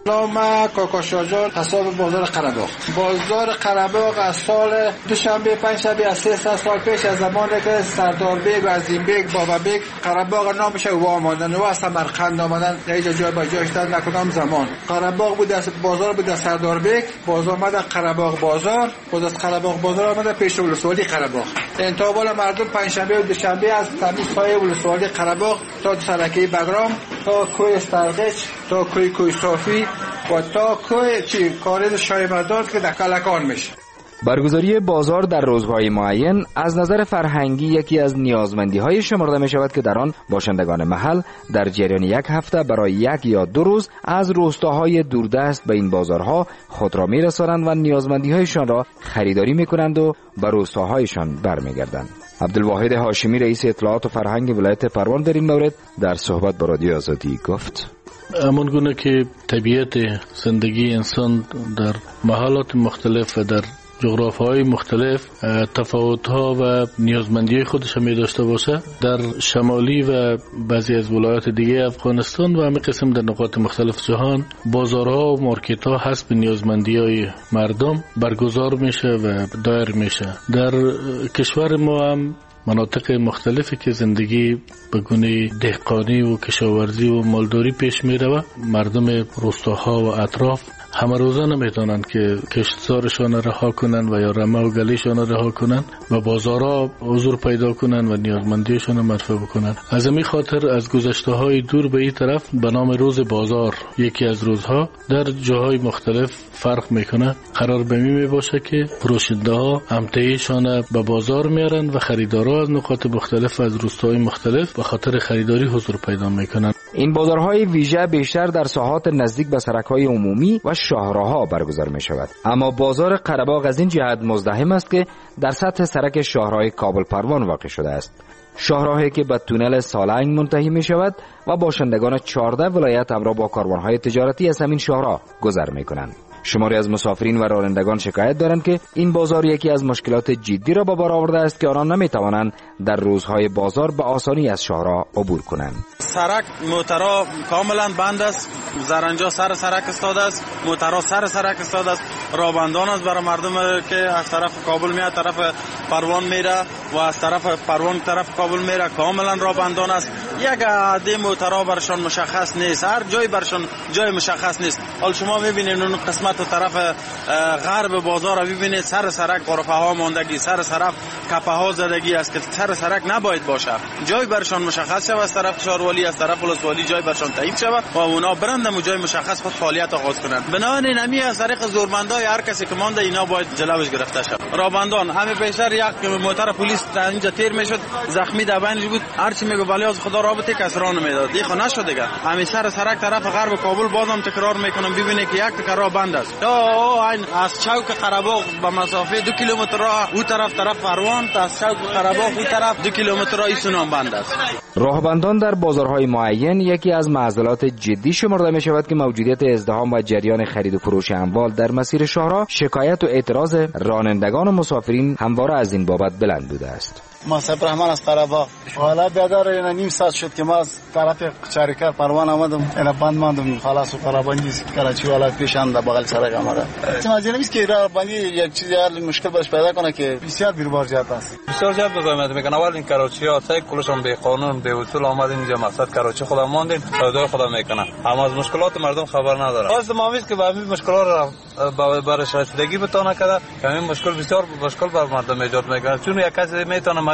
نام کاکاشاجان حساب بازار قره‌باغ. بازار قره‌باغ از سال دوشنبه پنجشنبه از 300 سال پیش از زمانی که سردار بیگ و عظیم بیگ بابا بیگ قره‌باغ نامش او آمدن و از سمرقند آمدن اینجا جای به جای شدن نکنم زمان قره‌باغ بود از بازار بود از سردار بیگ باز آمد قره‌باغ بازار باز از قره‌باغ بازار آمد پیش ولسوالی قره‌باغ. انتابال مردم پنجشنبه و دوشنبه از تمیز های ولسوالی قره‌باغ تا سرکی بگرام تا کوی سرغچ تا کوی صافی و تا کوی کارید شای مردان که در کلکان میشه. برگزاری بازار در روزهای معین از نظر فرهنگی یکی از نیازمندی‌های شمرده می شود که در آن باشندگان محل در جریان یک هفته برای 1 یا 2 روز از روستاهای دوردست به این بازارها خود را می رسانند و نیازمندی‌هایشان را خریداری می کنند و به روستاهایشان برمیگردند. عبدالواحد هاشمی رئیس اطلاعات و فرهنگ ولایت پروان در این مورد در صحبت با رادیو آزادی گفت: همان گونه که طبیعت زندگی انسان در محلات مختلف و در جغرافیای مختلف تفاوت‌ها و نیازمندی‌های خودش می داشته باشه، در شمالی و بعضی از ولایات دیگه افغانستان و همین قسم در نقاط مختلف جهان بازارها و مارکت‌ها حسب نیازمندی‌های مردم برگزار میشه و دایر میشه. در کشور ما هم مناطق مختلفی که زندگی به گونه دهقانی و کشاورزی و مالداری پیش می رود، مردم روستاها و اطراف همه روزه نمیتونن که کشتزارشان رها کنن و یا رمه و گلیشان رها کنن و بازارها حضور پیدا کنن و نیازمندیشان مرفوع بکنن. از همین خاطر از گذشته های دور به این طرف به نام روز بازار یکی از روزها در جاهای مختلف فرق میکنه. قرار به می باشه که فروشنده ها امتیاشان به بازار میارن و خریدارا از نقاط مختلف از روستاهای مختلف به خاطر خریداری حضور پیدا میکنن. این بازارهای ویژه بیشتر در ساحات نزدیک به سرک‌های عمومی و شاهراه‌ها برگزار می شود. اما بازار قره‌باغ از این جهت مزدحم است که در سطح سرک شاهراه کابل پروان واقع شده است. شاهراهی که به تونل سالنگ منتهی می شود و باشندگان 14 ولایت همراه با کاروان‌های تجارتی از همین شاهراه گذر می کنند. شماری از مسافرین و رانندگان شکایت دارند که این بازار یکی از مشکلات جدی را به بار آورده است که آنان نمی توانند در روزهای بازار به آسانی از شاهراه عبور کنند. سرک موترها کاملا بند است، زرنجا سر سرک استاده است، موترها سر سرک استاده است، راهبندان است برای مردم که از طرف کابل میاد طرف پروان میره و از طرف پروان طرف کابل میره کاملا راهبندان است. یک عده موترها برشان مشخص نیست، هر جای برشان جای مشخص نیست. حال شما میبینید اون قسمت طرف غرب بازار ببینید سر سرک غرفه ها ماندگی، سر سرک کپه ها زدگی است که سر سرک نباید باشه. جای برشان مشخص شود از طرف شاروالی از طرف ولسوالی جای برشان تعیین شود و اونا برند و جای مشخص خود فعالیت آغاز کنند. بنابراین نمی از طریق زورمندای هر کسی که مانده اینا باید جلوش گرفته شود. رابندان همه پیشتر یک موتر پلیس اینجا تیر میشد، زخمی در بینش بود، هرچی میگه ولی از خدا رابطه کسران میداد. دیگه نشد دیگه. همین سر سرک طرف غرب کابل بازم تکرار میکنم ببینید که یک تکرار بند است. این از چوک قره‌باغ به مسافه 2 کیلومتر راه او طرف پروان تا از چوک قره‌باغ او طرف 2 کیلومتر راه سونام بند است. راهبندان در بازارهای معین یکی از معضلات جدی شمرده می شود که موجودیت ازدحام و جریان خرید و فروش اموال در مسیر شاهراه شکایت و اعتراض رانندگان و مسافرین همواره از این بابت بلند بوده است. ما صبر رحمان از قره‌باغ حالا بیادار اینا نیم ساعت شد که ما از طرف چریکار پروان آمدم اینا بند ماندم خلاص و قره‌بندی کراچی والا پیشان در بغل سرک آمده. مجبور نیست که راه بندی یک چیزی حل مشکل باش پیدا کنه که بسیار بیربار جات است. بسیار جات بزاید میکنه. اول این کراچی ها سگ کلشون به قانون به اصول آمد اینجا مقصد کراچی خدا ماندین خدا خدا میکنه. اما از مشکلات مردم خبر نداره. خاص ما میگیم که با همین مشکلات برای رسیدگی بتونه کرده. همین مشکل بسیار مشکل بر مردم ایجاد میکنه. چون یک کسی میتونه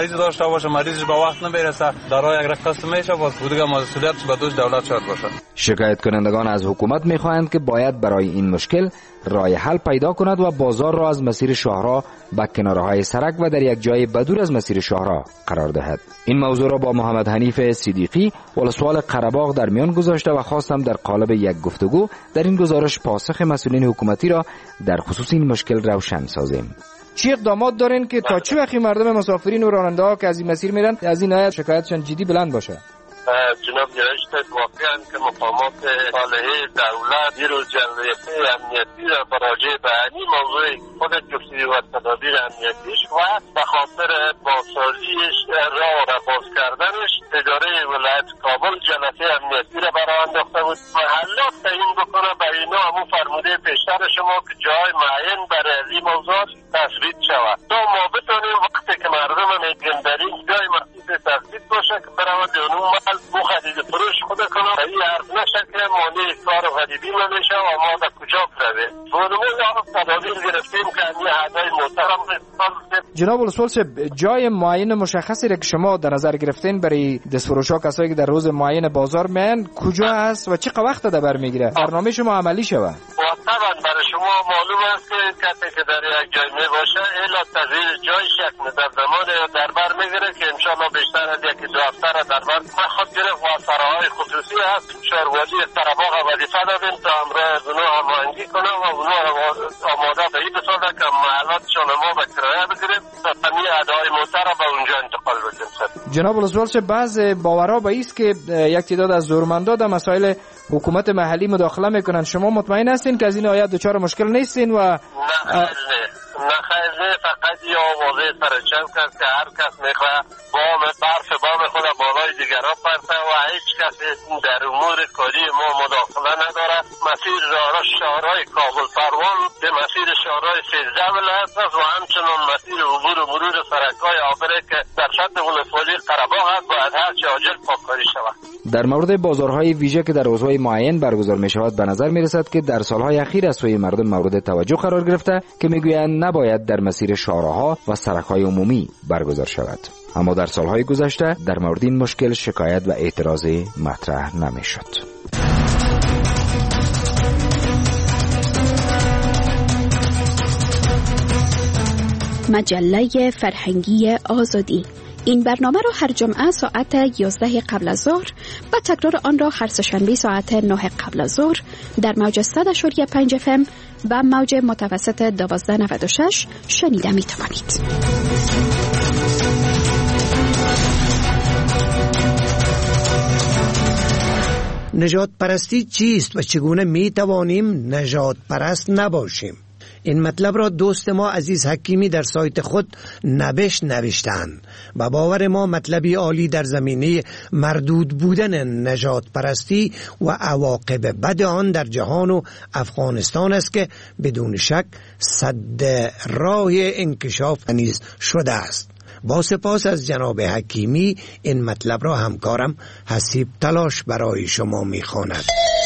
مریض داشته باشه، مریضش به وقت نمیرسه، درای یک قسم میشه، باز بودگه مسئولیتش به دوش دولت شاید باشه. شکایت کنندگان از حکومت میخواهند که باید برای این مشکل راه حل پیدا کند و بازار را از مسیر شاهراه به کنارهای سرک و در یک جای بدور از مسیر شاهراه قرار دهد. این موضوع را با محمد حنیف صدیقی ولسوال قره‌باغ در میان گذاشته و خواستم در قالب یک گفتگو در این گزارش پاسخ مسئولین حکومتی را در خصوص این مشکل روشن سازیم. چی اقدامات دارین که تا چه وقتی مردم مسافرین و راننده ها که از این مسیر میرن از این آیت شکایتشان جدی بلند باشه؟ جناب گرایش واقعا که مقامات صالحه دولت یه روز جلسه امنیتی را براجع به این موضوع خود جفتگیری و تدابیر امنیتیش و به خاطر بازسازیش راه را باز کردنش اداره ولایت کابل جلسه امنیتی را برای انداخته بود. محلات تعیین بکنه به اینا همون فرموده پیشتر شما که جای معین برای این موضوع تثبیت شود تا ما بتونیم وقتی که مردم میگن در این جای مخصوص تثبیت باشه که برود اونو محل بو خرید فروش خود کنم این حرف نشه که مانع کار غریبی نمیشه و ما به کجا برویم. بونمون تدابیر گرفتیم که این حدای محترم جناب ولسوال جای معین مشخصی را که شما در نظر گرفتین برای دستفروشا کسایی که در روز معین بازار میان کجا هست و چقدر وقت ده برمیگیره برنامه شما عملی شود؟ طبعا برای شما معلوم است که کسی که در یک جای می باشه الا تغییر جای شکل در زمان در بر میگیره که انشاءالله بیشتر از یکی دو هفته را در بر خود گرفت و سراهای خصوصی هست شهروادی قره‌باغ وظیفه دادیم تا همراه از اونها هماهنگی کنم و اونها آماده به این بسازه که محلاتشان ما به کرایه بگیریم تا تمامی ادعای محتر را به اونجا انتقال بدیم. جناب ولسوال بعض باورها به ایست که یک تعداد از زورمندا در مسائل حکومت محلی مداخله میکنن. شما مطمئن هستین که از این آیات دچار مشکل نیستین؟ و نه خیلی نه، فقط یه آوازه سرچم کرد که هر کس میخواه برف بام خود بالای دیگران پرته و هیچ کس در امور کاری ما مداخله نداره. مسیر شهرهای کابل پروان به مسیر شهرهای 13 ولایت است و همچنان مسیر عبور و مرور سرک‌های عابره که در سطح ولسوالی قره‌باغ است باید هر چه عاجل پاککاری شود. در مورد بازارهای ویژه که در روزهای معین برگزار می شود به نظر می رسد که در سالهای اخیر از سوی مردم مورد توجه قرار گرفته که میگویند نباید در مسیر شاهراه‌ها و سرک‌های عمومی برگزار شود. اما در سالهای گذشته در مورد این مشکل شکایت و اعتراضی مطرح نمی شد. مجله فرهنگی آزادی. این برنامه را هر جمعه ساعت 11 قبل از ظهر و تکرار آن را هر سه‌شنبه ساعت 9 قبل از ظهر در موج 100.5 FM و موج متوسط 1296 شنیده می توانید. نژاد پرستی چیست و چگونه می توانیم نژاد پرست نباشیم؟ این مطلب را دوست ما عزیز حکیمی در سایت خود نوشتند و باور ما مطلبی عالی در زمینه مردود بودن نژاد پرستی و عواقب بد آن در جهان و افغانستان است که بدون شک سد راه انکشاف نیز شده است. با سپاس از جناب حکیمی این مطلب را همکارم حسیب تلاش برای شما می‌خواند.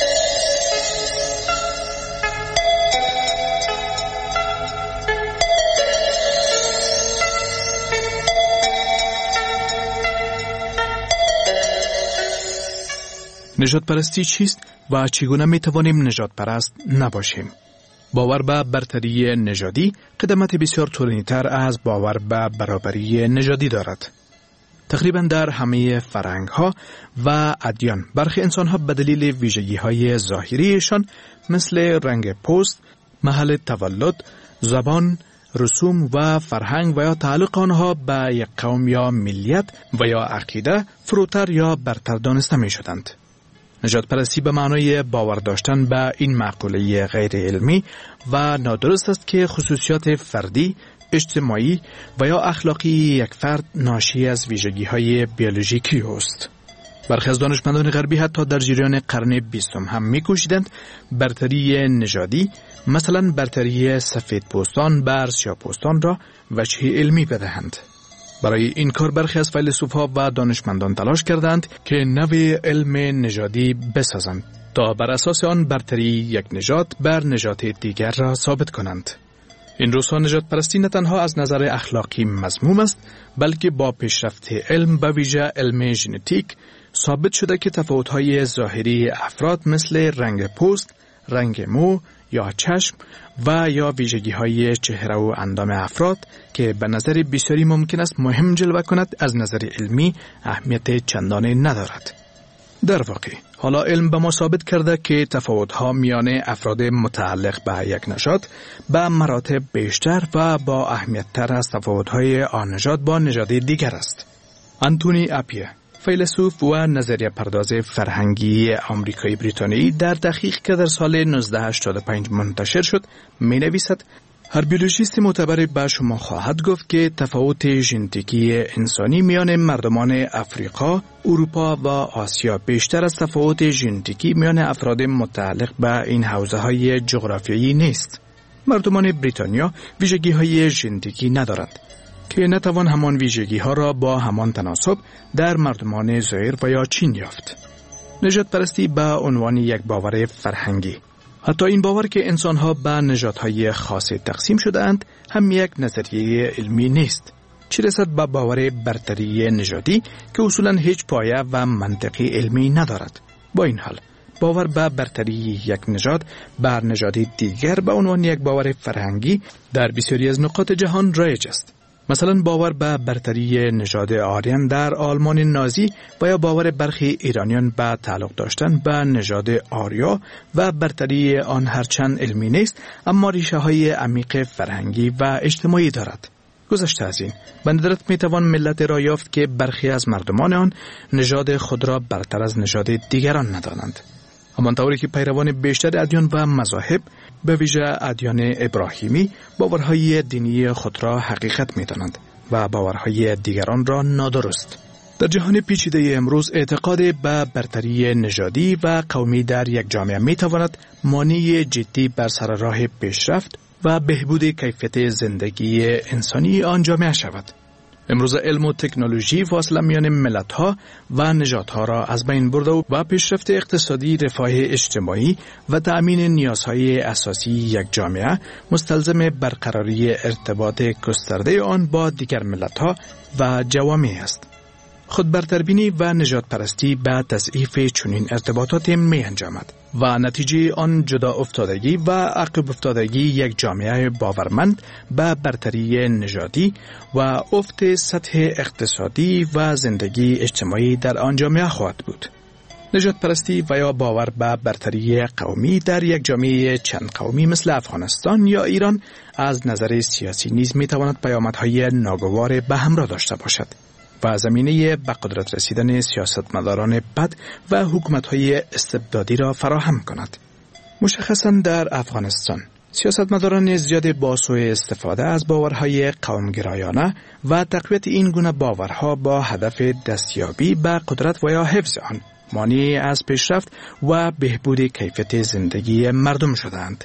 نژاد پرستی چیست و چگونه می توانیم نژاد پرست نباشیم؟ باور به برتری نژادی قدمت بسیار طولانی‌تر از باور به برابری نژادی دارد. تقریبا در همه فرهنگ‌ها و ادیان برخی انسان‌ها به دلیل ویژگی‌های ظاهریشان مثل رنگ پوست، محل تولد، زبان، رسوم و فرهنگ و یا تعلق آنها به یک قوم یا ملیت و یا عقیده فروتر یا برتر دانسته می‌شدند. نژاد پرستی به معنای باور داشتن به این مقوله غیر علمی و نادرست است که خصوصیات فردی، اجتماعی و یا اخلاقی یک فرد ناشی از ویژگی‌های بیولوژیکی است. برخی از دانشمندان غربی حتی در جریان قرن 20 هم می‌کوشیدند برتری نژادی، مثلا برتری سفید پوستان بر سیاه پوستان را وجه علمی بدهند. برای این کار برخی از فیلسوف‌ها و دانشمندان تلاش کردند که نوع علم نژادی بسازند تا بر اساس آن برتری یک نژاد بر نژاد دیگر را ثابت کنند. این روزها نژاد پرستی نه تنها از نظر اخلاقی مذموم است، بلکه با پیشرفت علم و ویژه علم ژنتیک ثابت شده که تفاوت‌های ظاهری افراد مثل رنگ پوست، رنگ مو یا چشم و یا ویژگی‌های چهره و اندام افراد که به نظر بسیاری ممکن است مهم جلوه کند، از نظر علمی اهمیت چندانی ندارد. در واقع حالا علم به ما ثابت کرده که تفاوت‌ها میان افراد متعلق به یک نژاد به مراتب بیشتر و با اهمیت‌تر از تفاوت‌های آن نژاد با نژاد دیگر است. آنتونی اپیه، فیلسوف و نظریه پرداز فرهنگی آمریکایی بریتانیایی، در تحقیق که در سال 1985 منتشر شد می نویسد: هر بیولوژیست معتبر به شما خواهد گفت که تفاوت ژنتیکی انسانی میان مردمان افریقا، اروپا و آسیا بیشتر از تفاوت ژنتیکی میان افراد متعلق به این حوزه‌های جغرافیایی نیست. مردمان بریتانیا ویژگی‌های ژنتیکی ندارند که نتوان همان ویژگی‌ها را با همان تناسب در مردمان زایر و یا چین یافت. نژاد پرستی به عنوان یک باور فرهنگی، حتی این باور که انسان‌ها به نژادهای خاصی تقسیم شده‌اند، هم یک نظریه علمی نیست. چه رسد به باور برتری نژادی که اصولاً هیچ پایه و منطقی علمی ندارد. با این حال باور به برتری یک نژاد بر نژاد دیگر به عنوان یک باور فرهنگی در بسیاری از نقاط جهان رایج است. مثلا باور به برتری نژاد آریان در آلمان نازی و یا باور برخی ایرانیان به تعلق داشتن به نژاد آریا و برتری آن هرچند علمی نیست، اما ریشه های عمیق فرهنگی و اجتماعی دارد. گذشته از این، به ندرت میتوان ملت را یافت که برخی از مردمان آن نژاد خود را برتر از نژاد دیگران ندانند. همانطوری که پیروان بیشتر ادیان و مذاهب، به ویژه ادیان ابراهیمی، باورهای دینی خود را حقیقت می‌دانند و باورهای دیگران را نادرست. در جهان پیچیده امروز اعتقاد به برتری نژادی و قومی در یک جامعه می‌تواند مانع جدی بر سر راه پیشرفت و بهبود کیفیت زندگی انسانی آن جامعه شود. امروز علم و تکنولوژی فاصله میان ملت‌ها و نژادها را از بین برده و پیشرفت اقتصادی، رفاه اجتماعی و تأمین نیازهای اساسی یک جامعه مستلزم برقراری ارتباط گسترده آن با دیگر ملت‌ها و جوامع است. خود برتربینی و نژاد پرستی به تضعیف چنین ارتباطات می انجامد و نتیجه آن جدا افتادگی و عقب افتادگی یک جامعه باورمند به برتری نژادی و افت سطح اقتصادی و زندگی اجتماعی در آن جامعه خواهد بود. نژاد پرستی و یا باور به برتری قومی در یک جامعه چند قومی مثل افغانستان یا ایران از نظر سیاسی نیز می تواند پیامدهای ناگوار به همراه داشته باشد و زمینه به قدرت رسیدن سیاستمداران بد و حکومت‌های استبدادی را فراهم کند. مشخصاً در افغانستان سیاستمداران زیاد با سوء استفاده از باورهای قومگرایانه و تقویت این گونه باورها با هدف دستیابی به قدرت و یا حفظ آن مانع از پیشرفت و بهبود کیفیت زندگی مردم شدند.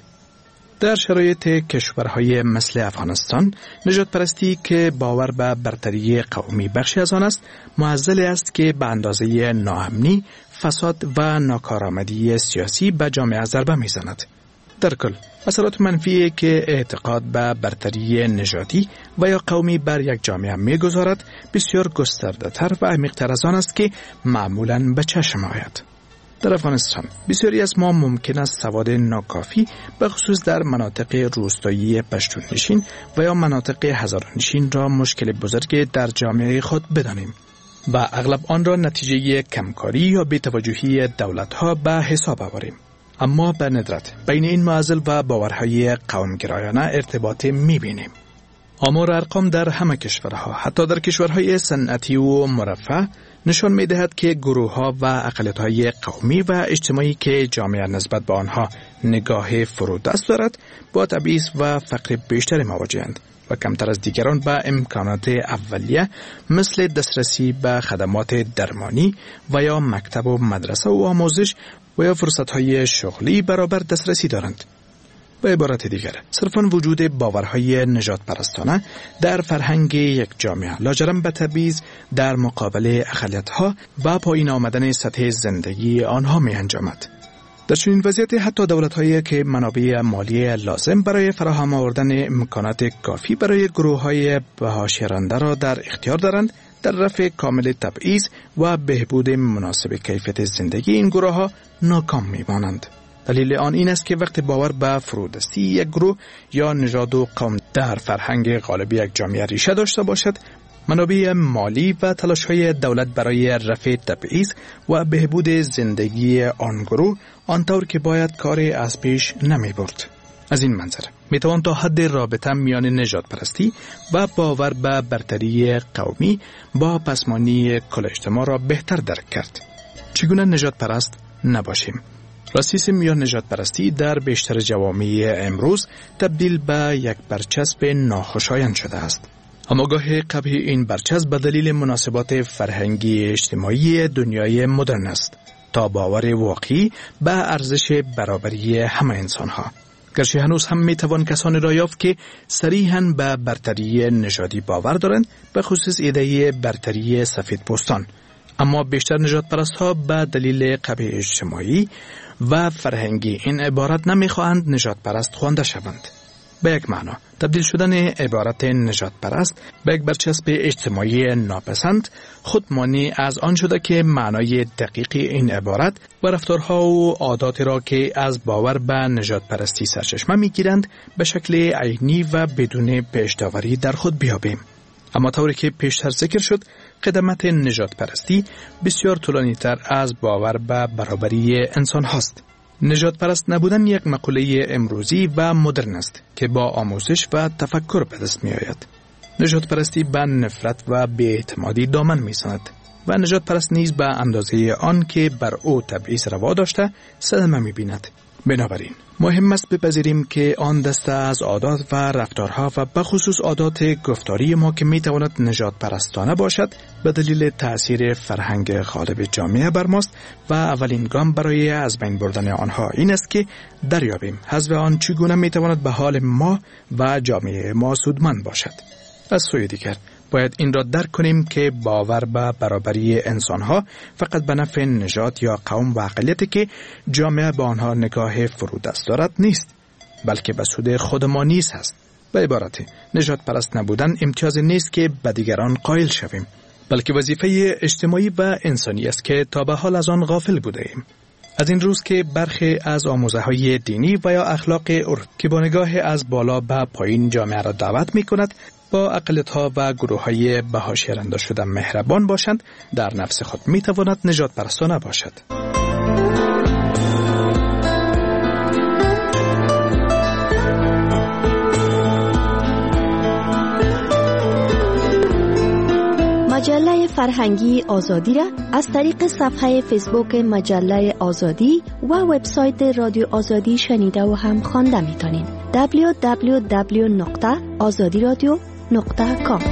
در شرایط کشورهای مثل افغانستان، نژاد پرستی که باور به برتری قومی بخشی از آن است، معضل است که به اندازه ناامنی، فساد و ناکارآمدی سیاسی به جامعه ضربه می‌زند. در کل، اثرات منفی که اعتقاد به برتری نژادی و یا قومی بر یک جامعه می‌گذارد، بسیار گسترده‌تر و عمیق‌تر از آن است که معمولاً به چشم آید. در افغانستان بسیاری از ما ممکن است سواد ناکافی به خصوص در مناطق روستایی پشتون نشین و یا مناطق هزارانشین را مشکل بزرگ در جامعه خود بدانیم و اغلب آن را نتیجه کمکاری یا بی‌توجهی دولت‌ها به حساب آوریم. اما به ندرت بین این معضل و باورهای قومگرایانه ارتباط می‌بینیم. آمار ارقام در همه کشورها، حتی در کشورهای صنعتی و مرفه، نشان می‌دهد که گروه‌ها و اقلیت‌های قومی و اجتماعی که جامعه نسبت به آنها نگاه فرودست دارد، با تبعیض و فقر بیشتری مواجه‌اند و کمتر از دیگران به امکانات اولیه مثل دسترسی به خدمات درمانی و یا مکتب و مدرسه و آموزش و یا فرصت‌های شغلی برابر دسترسی دارند. به عبارت دیگر، صرفاً وجود باورهای نژاد پرستانه در فرهنگ یک جامعه لاجرم به تبعیض در مقابل اقلیت‌ها و پایین آمدن سطح زندگی آنها می انجامد. در چنین وضعیت حتی دولت‌هایی که منابع مالی لازم برای فراهم آوردن امکانات کافی برای گروه‌های بهاشیرنده را در اختیار دارند، در رفع کامل تبعیض و بهبود مناسب کیفیت زندگی این گروه‌ها ناکام می‌مانند. دلیل آن این است که وقتی باور به فرودستی یک گروه یا نژاد و قوم در فرهنگ غالب یک جامعه ریشه داشته باشد، منابع مالی و تلاش‌های دولت برای رفع تبعیض و بهبود زندگی آن گروه آنطور که باید کاری از پیش نمی‌برد. از این منظر میتوان تا حد رابطه میان نژاد پرستی و باور به برتری قومی با پسمانی کل اجتماع را بهتر درک کرد. چگونه نژاد پرست نباشیم؟ راسیسم یا نژاد پرستی در بیشتر جوامع امروز تبدیل به یک برچسب ناخوشایند شده است. آگاهی قبیح این برچسب به دلیل مناسبات فرهنگی اجتماعی دنیای مدرن است تا باور واقعی به ارزش برابری همه انسان‌ها. گرچه هنوز هم میتوان کسانی را یافت که صریحاً به برتری نژادی باور دارند، به خصوص ایده برتری سفید پوستان، اما بیشتر نژاد پرست‌ها به دلیل قبیح اجتماعی و فرهنگی این عبارت نمیخواهند نژاد پرست خوانده شوند. به یک معنا تبدیل شدن عبارت نژاد پرست به یک برچسب اجتماعی ناپسند خود مانع از آن شده که معنای دقیق این عبارت و رفتارها و عادات را که از باور به نژاد پرستی سرچشمه میگیرند به شکل عینی و بدون پیش داوری در خود بیابیم. اما طوری که پیشتر ذکر شد، قدمت نژاد پرستی بسیار طولانی تر از باور به برابری انسان هاست. نژاد پرست نبودن یک مقوله امروزی و مدرن است که با آموزش و تفکر به دست می آید. نژاد پرستی به نفرت و بی‌اعتمادی دامن می زند و نژاد پرست نیز به اندازه آن که بر او تبعیض روا داشته صدمه می بیند. بنابراین مهم است بپذیریم که آن دسته از عادات و رفتارها و بخصوص عادات گفتاری ما که می تواند نژاد پرستانه باشد به دلیل تأثیر فرهنگ غالب جامعه بر ماست و اولین گام برای از بین بردن آنها این است که دریابیم حذف آن چگونه می تواند به حال ما و جامعه ما سودمند باشد. از سوی دیگر باید این را درک کنیم که باور به برابری انسانها فقط به نفع نژاد یا قوم و اقلیتی که جامعه با آنها نگاه فرودست دارد نیست، بلکه به سود خود ما نیز است. به عبارت نژاد پرست نبودن امتیازی نیست که به دیگران قائل شویم، بلکه وظیفه اجتماعی و انسانی است که تا به حال از آن غافل بوده ایم. از این روز که برخی از آموزه‌های دینی و یا اخلاق عرف که با نگاه از بالا به پایین جامعه را دعوت می‌کند با اقلیت‌ها و گروه‌های بهاشیرنده شده مهربان باشند، در نفس خود می‌تواند نژاد پرستانه باشد. مجله فرهنگی آزادی را از طریق صفحه فیسبوک مجله آزادی و وبسایت رادیو آزادی شنیده و هم خوانده می‌تونید. www.azadiradio.com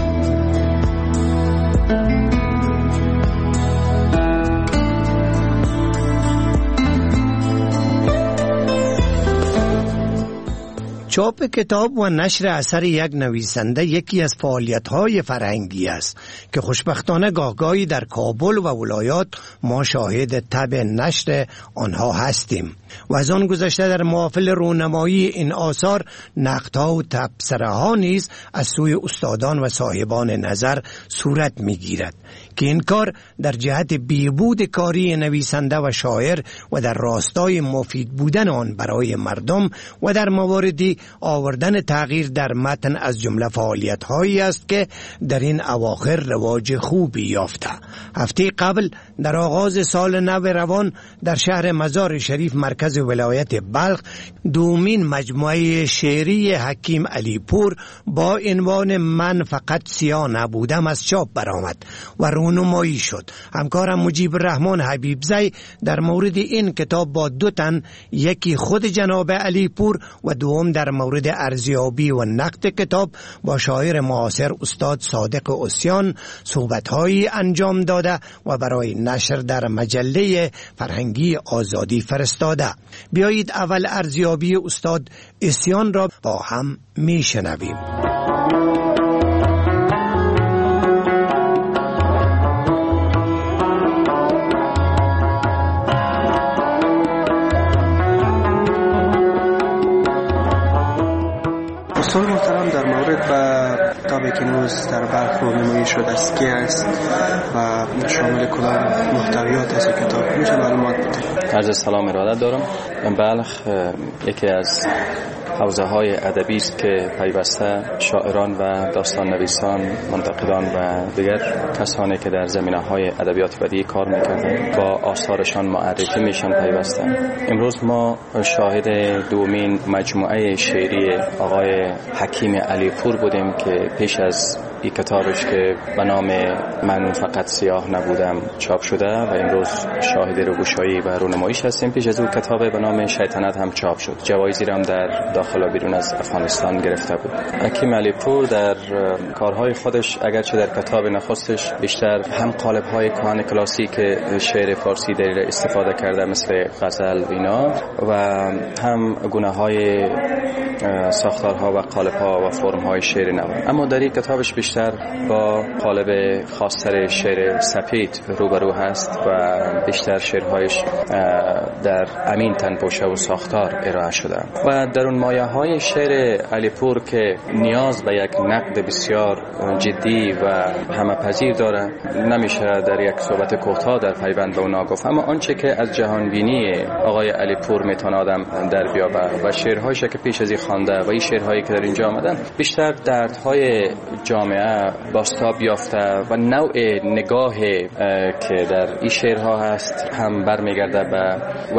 چاپ کتاب و نشر اثر یک نویسنده یکی از فعالیت‌های فرهنگی است که خوشبختانه گاهگاهی در کابل و ولایات ما شاهد طبع نشر آنها هستیم و از آن گذشته در محافل رونمایی این آثار نقدها و تبصره‌ها نیز از سوی استادان و صاحبان نظر صورت می‌گیرد که این کار در جهت بهبود کاری نویسنده و شاعر و در راستای مفید بودن آن برای مردم و در مواردی آوردن تغییر در متن از جمله فعالیت‌هایی است که در این اواخر رواج خوبی یافته. هفته قبل در آغاز سال نو روان در شهر مزار شریف مرکز ولایت بلخ دومین مجموعه شعری حکیم علی پور با عنوان من فقط سیاه نبودم از چاپ برآمد و رونمایی شد. همکارم مجیب الرحمن حبیبزی در مورد این کتاب با دو تن، یکی خود جناب علی پور و دوم در مورد ارزیابی و نقد کتاب با شاعر معاصر استاد صادق عصیان صحبت‌هایی انجام داده و برای نشر در مجله فرهنگی آزادی فرستاده. بیایید اول ارزیابی استاد عصیان را با هم میشنویم. کتابی که امروز در بلخ رونمایی شده است کی است و شامل کدام محتویات از کتاب میشه معلومات بده؟ عرض سلام ارادت دارم. بلخ یکی از حوزه های ادبی است که پیوسته شاعران و داستان نویسان، منتقدان و دیگر کسانی که در زمینه‌های ادبیات بدیعی کار می‌کردند با آثارشان معرفی میشن پیوسته. امروز ما شاهد دومین مجموعه شعری آقای حکیم علیپور بودیم که پیش از این کتابش که به نام من فقط سیاه نبودم چاپ شده و امروز شاهد روگشایی و رونماییش هستیم. پیش از او کتاب به نام شیطنت هم چاپ شد. جوایزی هم در داخل و بیرون از افغانستان گرفته بود. حکیم علیپور در کارهای خودش اگرچه در کتاب نخستش بیشتر هم قالب‌های کهن کلاسیک شعر فارسی در استفاده کرده مثل غزل و اینا و هم گونه‌های ساختارها و قالب‌ها و فرم‌های شعر نو، اما در این کتابش بیشتر با قالب خاص‌تر شعر سپید روبرو هست و بیشتر شعرهایش در امین تنپوشه و ساختار ارائه شده و در اون مایه‌های شعر علیپور که نیاز به یک نقد بسیار جدی و همه‌پذیر داره نمیشه در یک صحبت کوتاه در پیوند به اونا گفت، اما آنچه که از جهانبینی آقای علیپور میتونه آدم در بیابه و شعرهایش که پیش از این خوانده و این شعرهایی که در اینجا آمدن بیشتر دردهای جامعه بازتاب یافته و نوع نگاه که در این شعرها هست هم برمیگرده به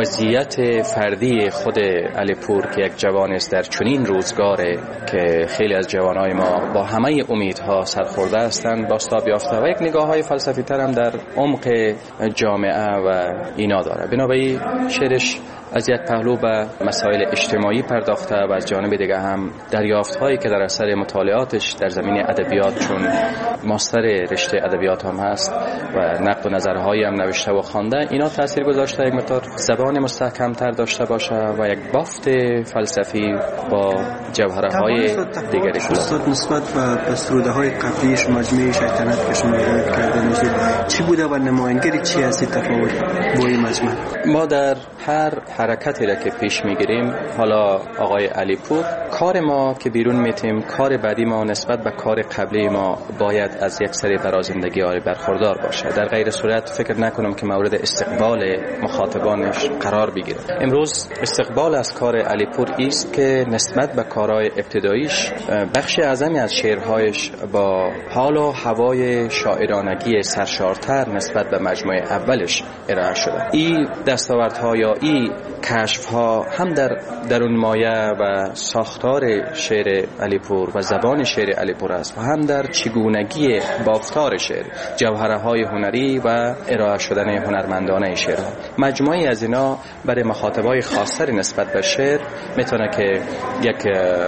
وضعیت فردی خود علیپور که یک جوان است در چنین روزگاره که خیلی از جوانای ما با همه امیدها سرخورده هستند بازتاب یافته و یک نگاه‌های فلسفی تر هم در عمق جامعه و اینا داره. بنابراین شعرش از یک پهلو به مسائل اجتماعی پرداخته و از جانب دیگه هم دریافت‌هایی که در اثر مطالعاتش در زمینه ادبیات چون ماستر رشته ادبیات هم هست و نقد و نظرهایی هم نوشته و خوانده اینا تاثیر گذاشته یک مقدار زبان مستحکم‌تر داشته باشه و یک بافت فلسفی با جوهرهای دیگری استاد نسبت به سروده‌های قبلیش مجموعه شیطنت که شما روایت کردن چی بوده و نمایندگی چی هستی تفاوت با این مجموعه؟ ما در هر حرکتی را که پیش میگیریم، حالا آقای علیپور، کار ما که بیرون میتیم، کار بعدی ما نسبت به کار قبلی ما باید از یک سری برازندگی های برخوردار باشه. در غیر صورت فکر نکنم که مورد استقبال مخاطبانش قرار بگیره. امروز استقبال از کار علیپور است که نسبت به کارهای ابتداییش بخش اعظمی از شعرهایش با حال و هوای شاعرانگی سرشارتر نسبت به مجموعه اولش ارائه شده. این دستاوردها یا این کشف‌ها هم در اون مایه و ساختار شعر علیپور و زبان شعر علیپور است و هم در چگونگی بافتار شعر، جوهرهای هنری و ارائه شدن هنرمندانه شعرها. مجموعی از اینا برای مخاطبای خاصتری نسبت به شعر میتونه که یک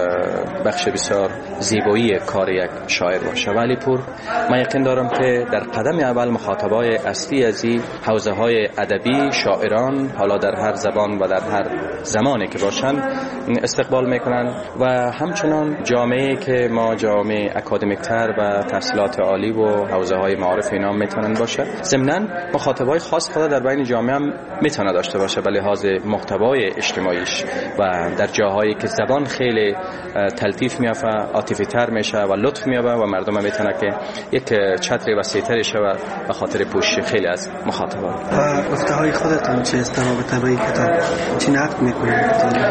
بخش بسیار زیبایی کار یک شاعر باشه. و علیپور من یقین دارم که در قدم اول مخاطبای اصلی از این حوزه‌های ادبی، شاعران، حالا در هر زبان و در هر زمانی که باشن استقبال میکنن و همچنان جامعه که ما جامعه اکادمیکتر و تحصیلات عالی و حوزه های معارف اینا میتونن باشه. ضمناً مخاطبای خاص خود در بین جامعه هم میتونه داشته باشه به لحاظ محتوای اجتماعیش و در جاهایی که زبان خیلی تلطیف میافه، عاطفی تر میشه و لطف میابه و مردم هم میتونه که یک چتر وسیع‌تر شه به خاطر پوشش خیلی از مخاطبان. گفته های خودتون چه است با این کتاب؟ چی نقد میکنید؟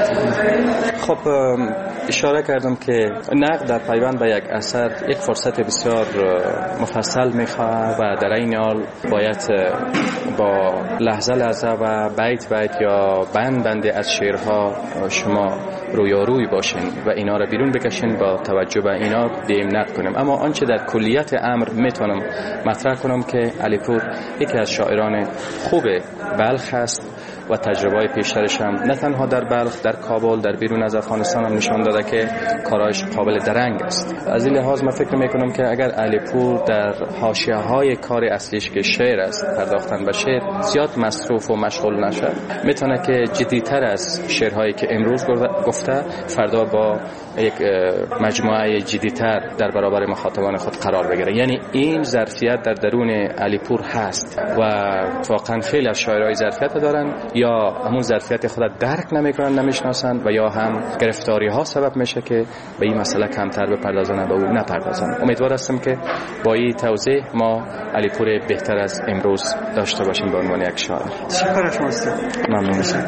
خب اشاره کردم که نقد در پیوند به یک اثر یک فرصت بسیار مفصل میخواد و در این حال باید با لحظه و بیت یا بند از شعرها شما رویاروی باشین و اینا رو بیرون بکشین با توجه به اینا دیم نقد کنیم. اما آنچه در کلیت امر میتونم مطرح کنم که علیپور یکی از شاعران خوب بلخ است و تجربه پیشترش هم نه تنها در بلخ، در کابل، در بیرون از افغانستان هم نشان داده که کارایش قابل درنگ است. از این لحاظ من فکر میکنم که اگر علیپور در حاشیه‌های کار اصلیش که شعر است، پرداختن به شعر، زیاد مصروف و مشغول نشه، میتونه که جدی‌تر از شعرهایی که امروز گفته فردا با یک مجموعه جدی‌تر در برابر مخاطبان خود قرار بگیره. یعنی این ظرفیت در درون علیپور هست و واقعا خیلی از شاعران دارای ظرفیت دارن یا همون ظرفیت خود درک نمیکنن، نمیشناسن و یا هم گرفتاری ها سبب میشه که به این مسئله کمتر بپردازن و به اون نپردازن. امیدوار هستم که با این توضیح ما علیپور بهتر از امروز داشته باشیم به عنوان یک شاعر. تشکر شما استاد. ممنون هستم.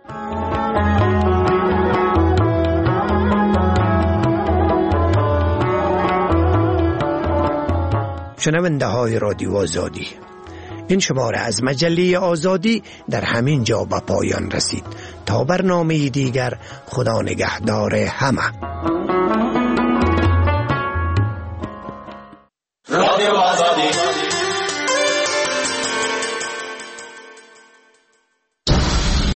شنونده های رادیو آزادی، این شماره از مجله آزادی در همین جا به پایان رسید. تا برنامه دیگر، خدا نگهدار همه.